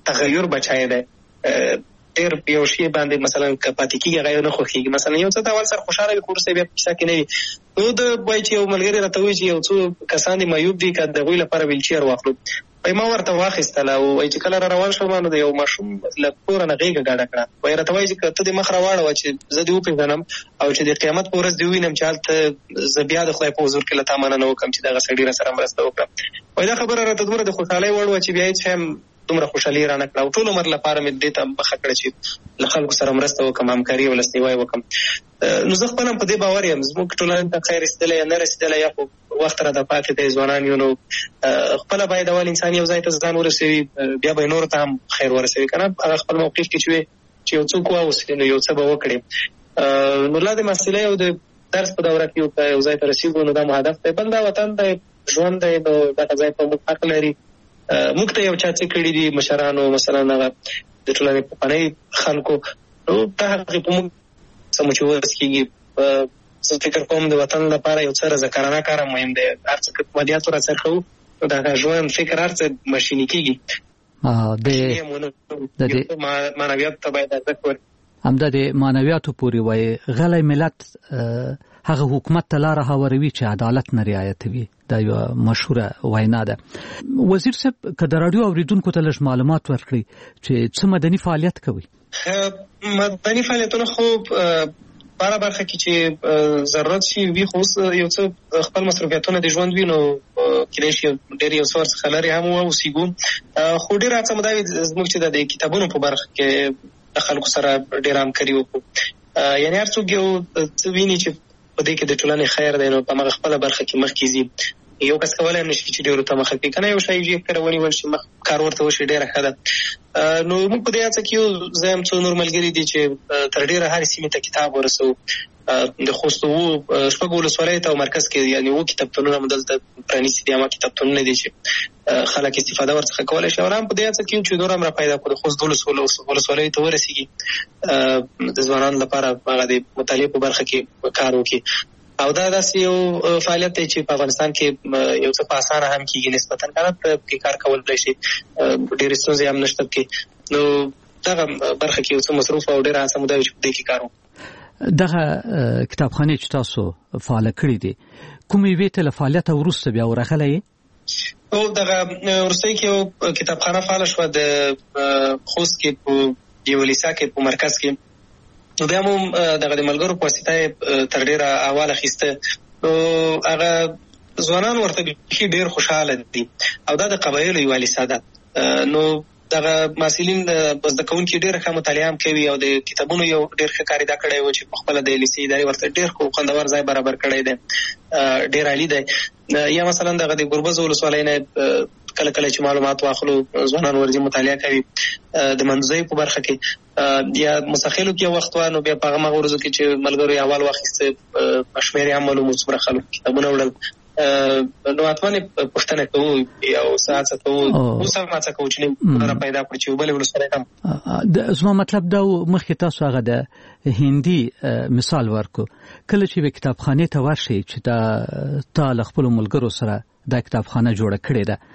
تغیر بچای دی ډیر یو شی باندې مثلا کپاتې کېږي هغه نه خوښېږي مثلا یو څه ته اول سر خوشحاله وي خو وروسته بیا په کیسه کې نه وي نو د وایي چې یو ملګري راته وایي چې یو څو کسان دي معیوب دي که د هغوی لپاره ویلچیر واخلو وایي ما ورته واخیستله او وایي چې کله را روان شوم نو د یو ماشوم له کوره نه غېږه ګاډه کړه وایي راته وایي چې که ته دې مخ راواړوه چې زه دې وپېژنم او چې د قیامت په ورځ دې ووینم چې هلته زه بیا د خدای په حضور کې له تا مننه وکړم چې دغه سړي را سره مرسته وکړه وایي دا خبره راته دومره د خوشحالۍ وړ وه چې بیا هېڅ هم دومره خوشحالي رانه کړه او ټول عمر لپاره مې دې ته مخه کړه چې له خلکو سره مرسته وکړم همکاري او لاسنیوی وکړم نو زه خپله هم په دې باور یم زموږ ټولنې ته خیر رسېدلی یا نه رسېدلی یا خو وخت راته پاتې دی ځوانان یو نو خپله باید اول انسان یو ځای ته ځان ورسوي بیا به یې نورو ته هم خیر ورسوي که نه هغه خپل موقف کې چې وي چې یو څوک واوسي نو یو څه به وکړي نو لا د محصلۍ او د درس په دوره کې که یو ځای ته رسېږو نو دا مو هدف دی بل دا وطن دی ژوند دی نو دغه ځای په موږ حق لري موږ ته یو چا څه کړي دي مشرانو مثلا هغه د ټولنې پخواني خلکو نو دا هغې په موږ څه مو چې وس کېږي زه فکر کوم د وطن لپاره یو څه رضاکارانه کار مهم دی هر څه که مادیاتو را څرخوو نو د هغه ژوند فکر هر څه ماشیني کېږي معنویاتو ته باید ارزښت ورکړي همدا د معنویاتو پورې وایي غلی ملت هغه حکومت ته لاره هواروي چې عدالت نه رعایتوي دا یو مشهوره وینا ده وزیر صاحب که د راډیو اوریدونکو ته لږ معلومات ورکړي چې څه مدني فعالیت کوي مدني فعالیتونه خو باره برخه کې چې ضرورت شي وي خو اوس یو څه خپل مصروفیتونه د ژوند وي نو کېدای شي ډېر یو څه ورڅخه لرې هم واوسېږو خو ډېره هڅه مو دا وي زموږ چې د کتابونو په برخه کې د خلکو سره ډېره همکاري وکړو یعنې هر څوک یو څه ویني چې په دې کې د ټولنې خیر دی نو په همغه خپله برخه کې مخکې ځي یو کس کولی هم نشي چې ډېرو ته مخه کړي که نه یو شی کره ونیول شي مخ کار ورته وشي ډېره ښه ده نو موږ په دې هڅه کې یو زه هم څو نور ملګري دي چې تر ډېره هرې سیمې ته کتاب ورسوو د خوست اوو شپږو ولسوالیو ته او مرکز کې یعنې اووه کتابتونونه مو دلته پرانیستي دي همه کتابتونونه دي چې خلک استفاده ورڅخه کولی شي او هم په دې هڅه کې یو چې نور هم را پیدا کړو د خوست دولس ولسوالیو ته ورسېږي د ځوانانو لپاره هغه د مطالعې په برخه کې کار وکړي او دا داسې یو فعالیت دی چې په افغانستان کې یو څه په اسانه هم کېږي نسبتا که نه په کې کار کولی شي ډېرې ستونزې هم نشته پکې نو دغه برخه کې یو څه مصروف او ډېره هڅه مو دا وي چې په دې کې کار وکړو دغه کتابخانې چې تاسو فعاله کړې دي کومې یوې ته له فعالیته وروسته بیا ورغلی یې او دغه وروستۍ کې یو کتابخانه فعاله شوه د خوست کې په یو لیسا کې په مرکز کې نو بیا مو دغه د ملګرو په واسطه تر ډېره اول اخیسته نو هغه ځوانان ورته بیخي ډېر خوشحاله دي او دا د قبایلو یوه لیسا ده نو دغه محصلین زده کوونکي ډېره ښه مطالعه هم کوي او د کتابونو یو ډېر ښه کار ادا کړی و چې په خپله د لیسې ادارې ورته ډېر خوندور ځای برابر کړی دی ډېر عالي دی یا مثلا دغه د ګربز ولسوالۍ نه کله کله چې معلومات واخلو ځوانان ورځي مطالعه کوي د منځۍ په برخه کې یا مستخیلو کې وخت وانو بیا په هغه ورځو کې چې ملګرو یې اول واخیسته په شمېر یې هم معلوم څومره خلکو کتابونه وړل نو حتما پوښتنه کوو یا څه هڅه کوو اوس هم هڅه کوو چې نوم را پیدا کړو چې بلې ولسوالی هم زما مطلب دا مخکې تاسو هغه د هندي مثال ورکو کله چې به کتابخانې ته ورشئ چې دا تا له خپلو ملګرو سره دا کتابخانه جوړه کړې ده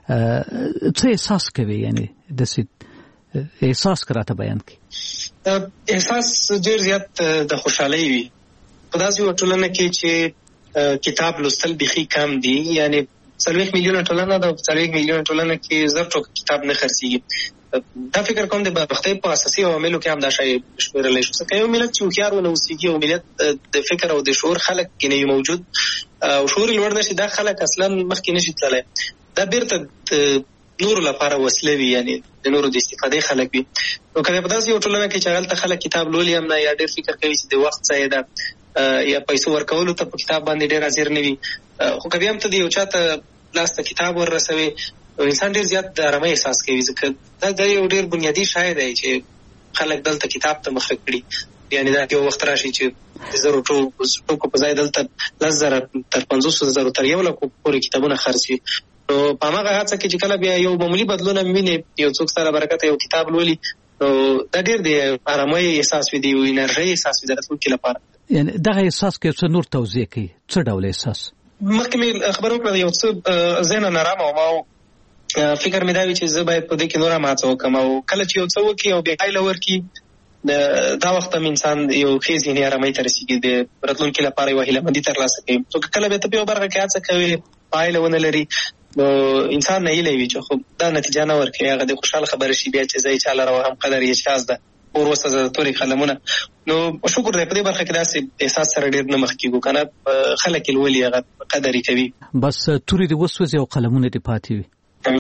څه احساس کوي یعنې داسې احساس که راته بیان کړي احساس ډېر زیات د خوشحالۍ وي په داسې یوه ټولنه کې چې کتاب لوستل بیخي کم دي یعنی څلوېښت میلیونه ټولنه ده څلوېښت میلیونه ټولنه کې زر ټوکه کتاب نه خرڅېږي دا فکر کوم د بدبختۍ په اساسي عواملو کې هم دا شی شمېرلی شو ځکه یو ملت چې هوښیار ونه اوسېږي او ملت د فکر او د شعور خلک کې نه وي موجود او شعور یې لوړ نه شي دا خلک اصلا مخکې نه شي تللی دا بیرته نورو لپاره وسیله وي یعنې د نورو د استفادې خلک وي نو که په داسې یو ټولنه کې چې هلته خلک کتاب لولي هم نه یا ډېر فکر کوي چې د وخت ځای ده یا پیسو ورکولو ته په کتاب باندې ډېر حاضر نه وي خو که بیا هم ته د یو چا ته لاس ته کتاب ور رسوي انسان ډېر زیات د ارامۍ احساس کوي ځکه دا یو ډېر بنیادي شی دی چې خلک دلته کتاب ته مخه کړي یعنې دا یو وخت راشي چې د زرو ټوکو په ځای دلته لس زره تر پنځوسو زرو تر یو لکو پورې کتابونه خرڅ وي نو په هماغه هڅه کې چې کله بیا یو معمولي بدلون هم ویني یو څوک سره برکته یو کتاب لولي نو دا ډېر د ارامۍ احساس وي د یو انرژۍ احساس وي د راتلونکي لپاره یعنې دغه احساس کې څه نور توضیح کوي څه ډول احساس مخکې مې خبره وکړه یو څه ذهن نارامه وم او فکر مې دا وی چې زه باید په دې کې نور ماڅ وکم او کله چې یو څه وکي او بیا پایله ورکي دا وخت هم انسان یو ښه ذهني ارامۍ ته رسېږي، د راتلونکي لپاره یوه هیلهمندي ترلاسه کوي. نو کله بیا ته په یو برخه کې هڅه کوي پایله ونه لري نو انسان نه هیله وي چې خو دا نتیجه نه ورکوي، هغه د خوشحاله خبره شي بیا چې زه یې چا لره وهم قدر یې چاز ده اور وسه تورې قلمونه. نو شکر دی په دې برخه کې داسې احساس سره ډېر نه مخ کېږو، که نه خلک یې لولي هغه قدر یې کوي. بس تورې دې وسوځي او قلمونه دې پاتې وي.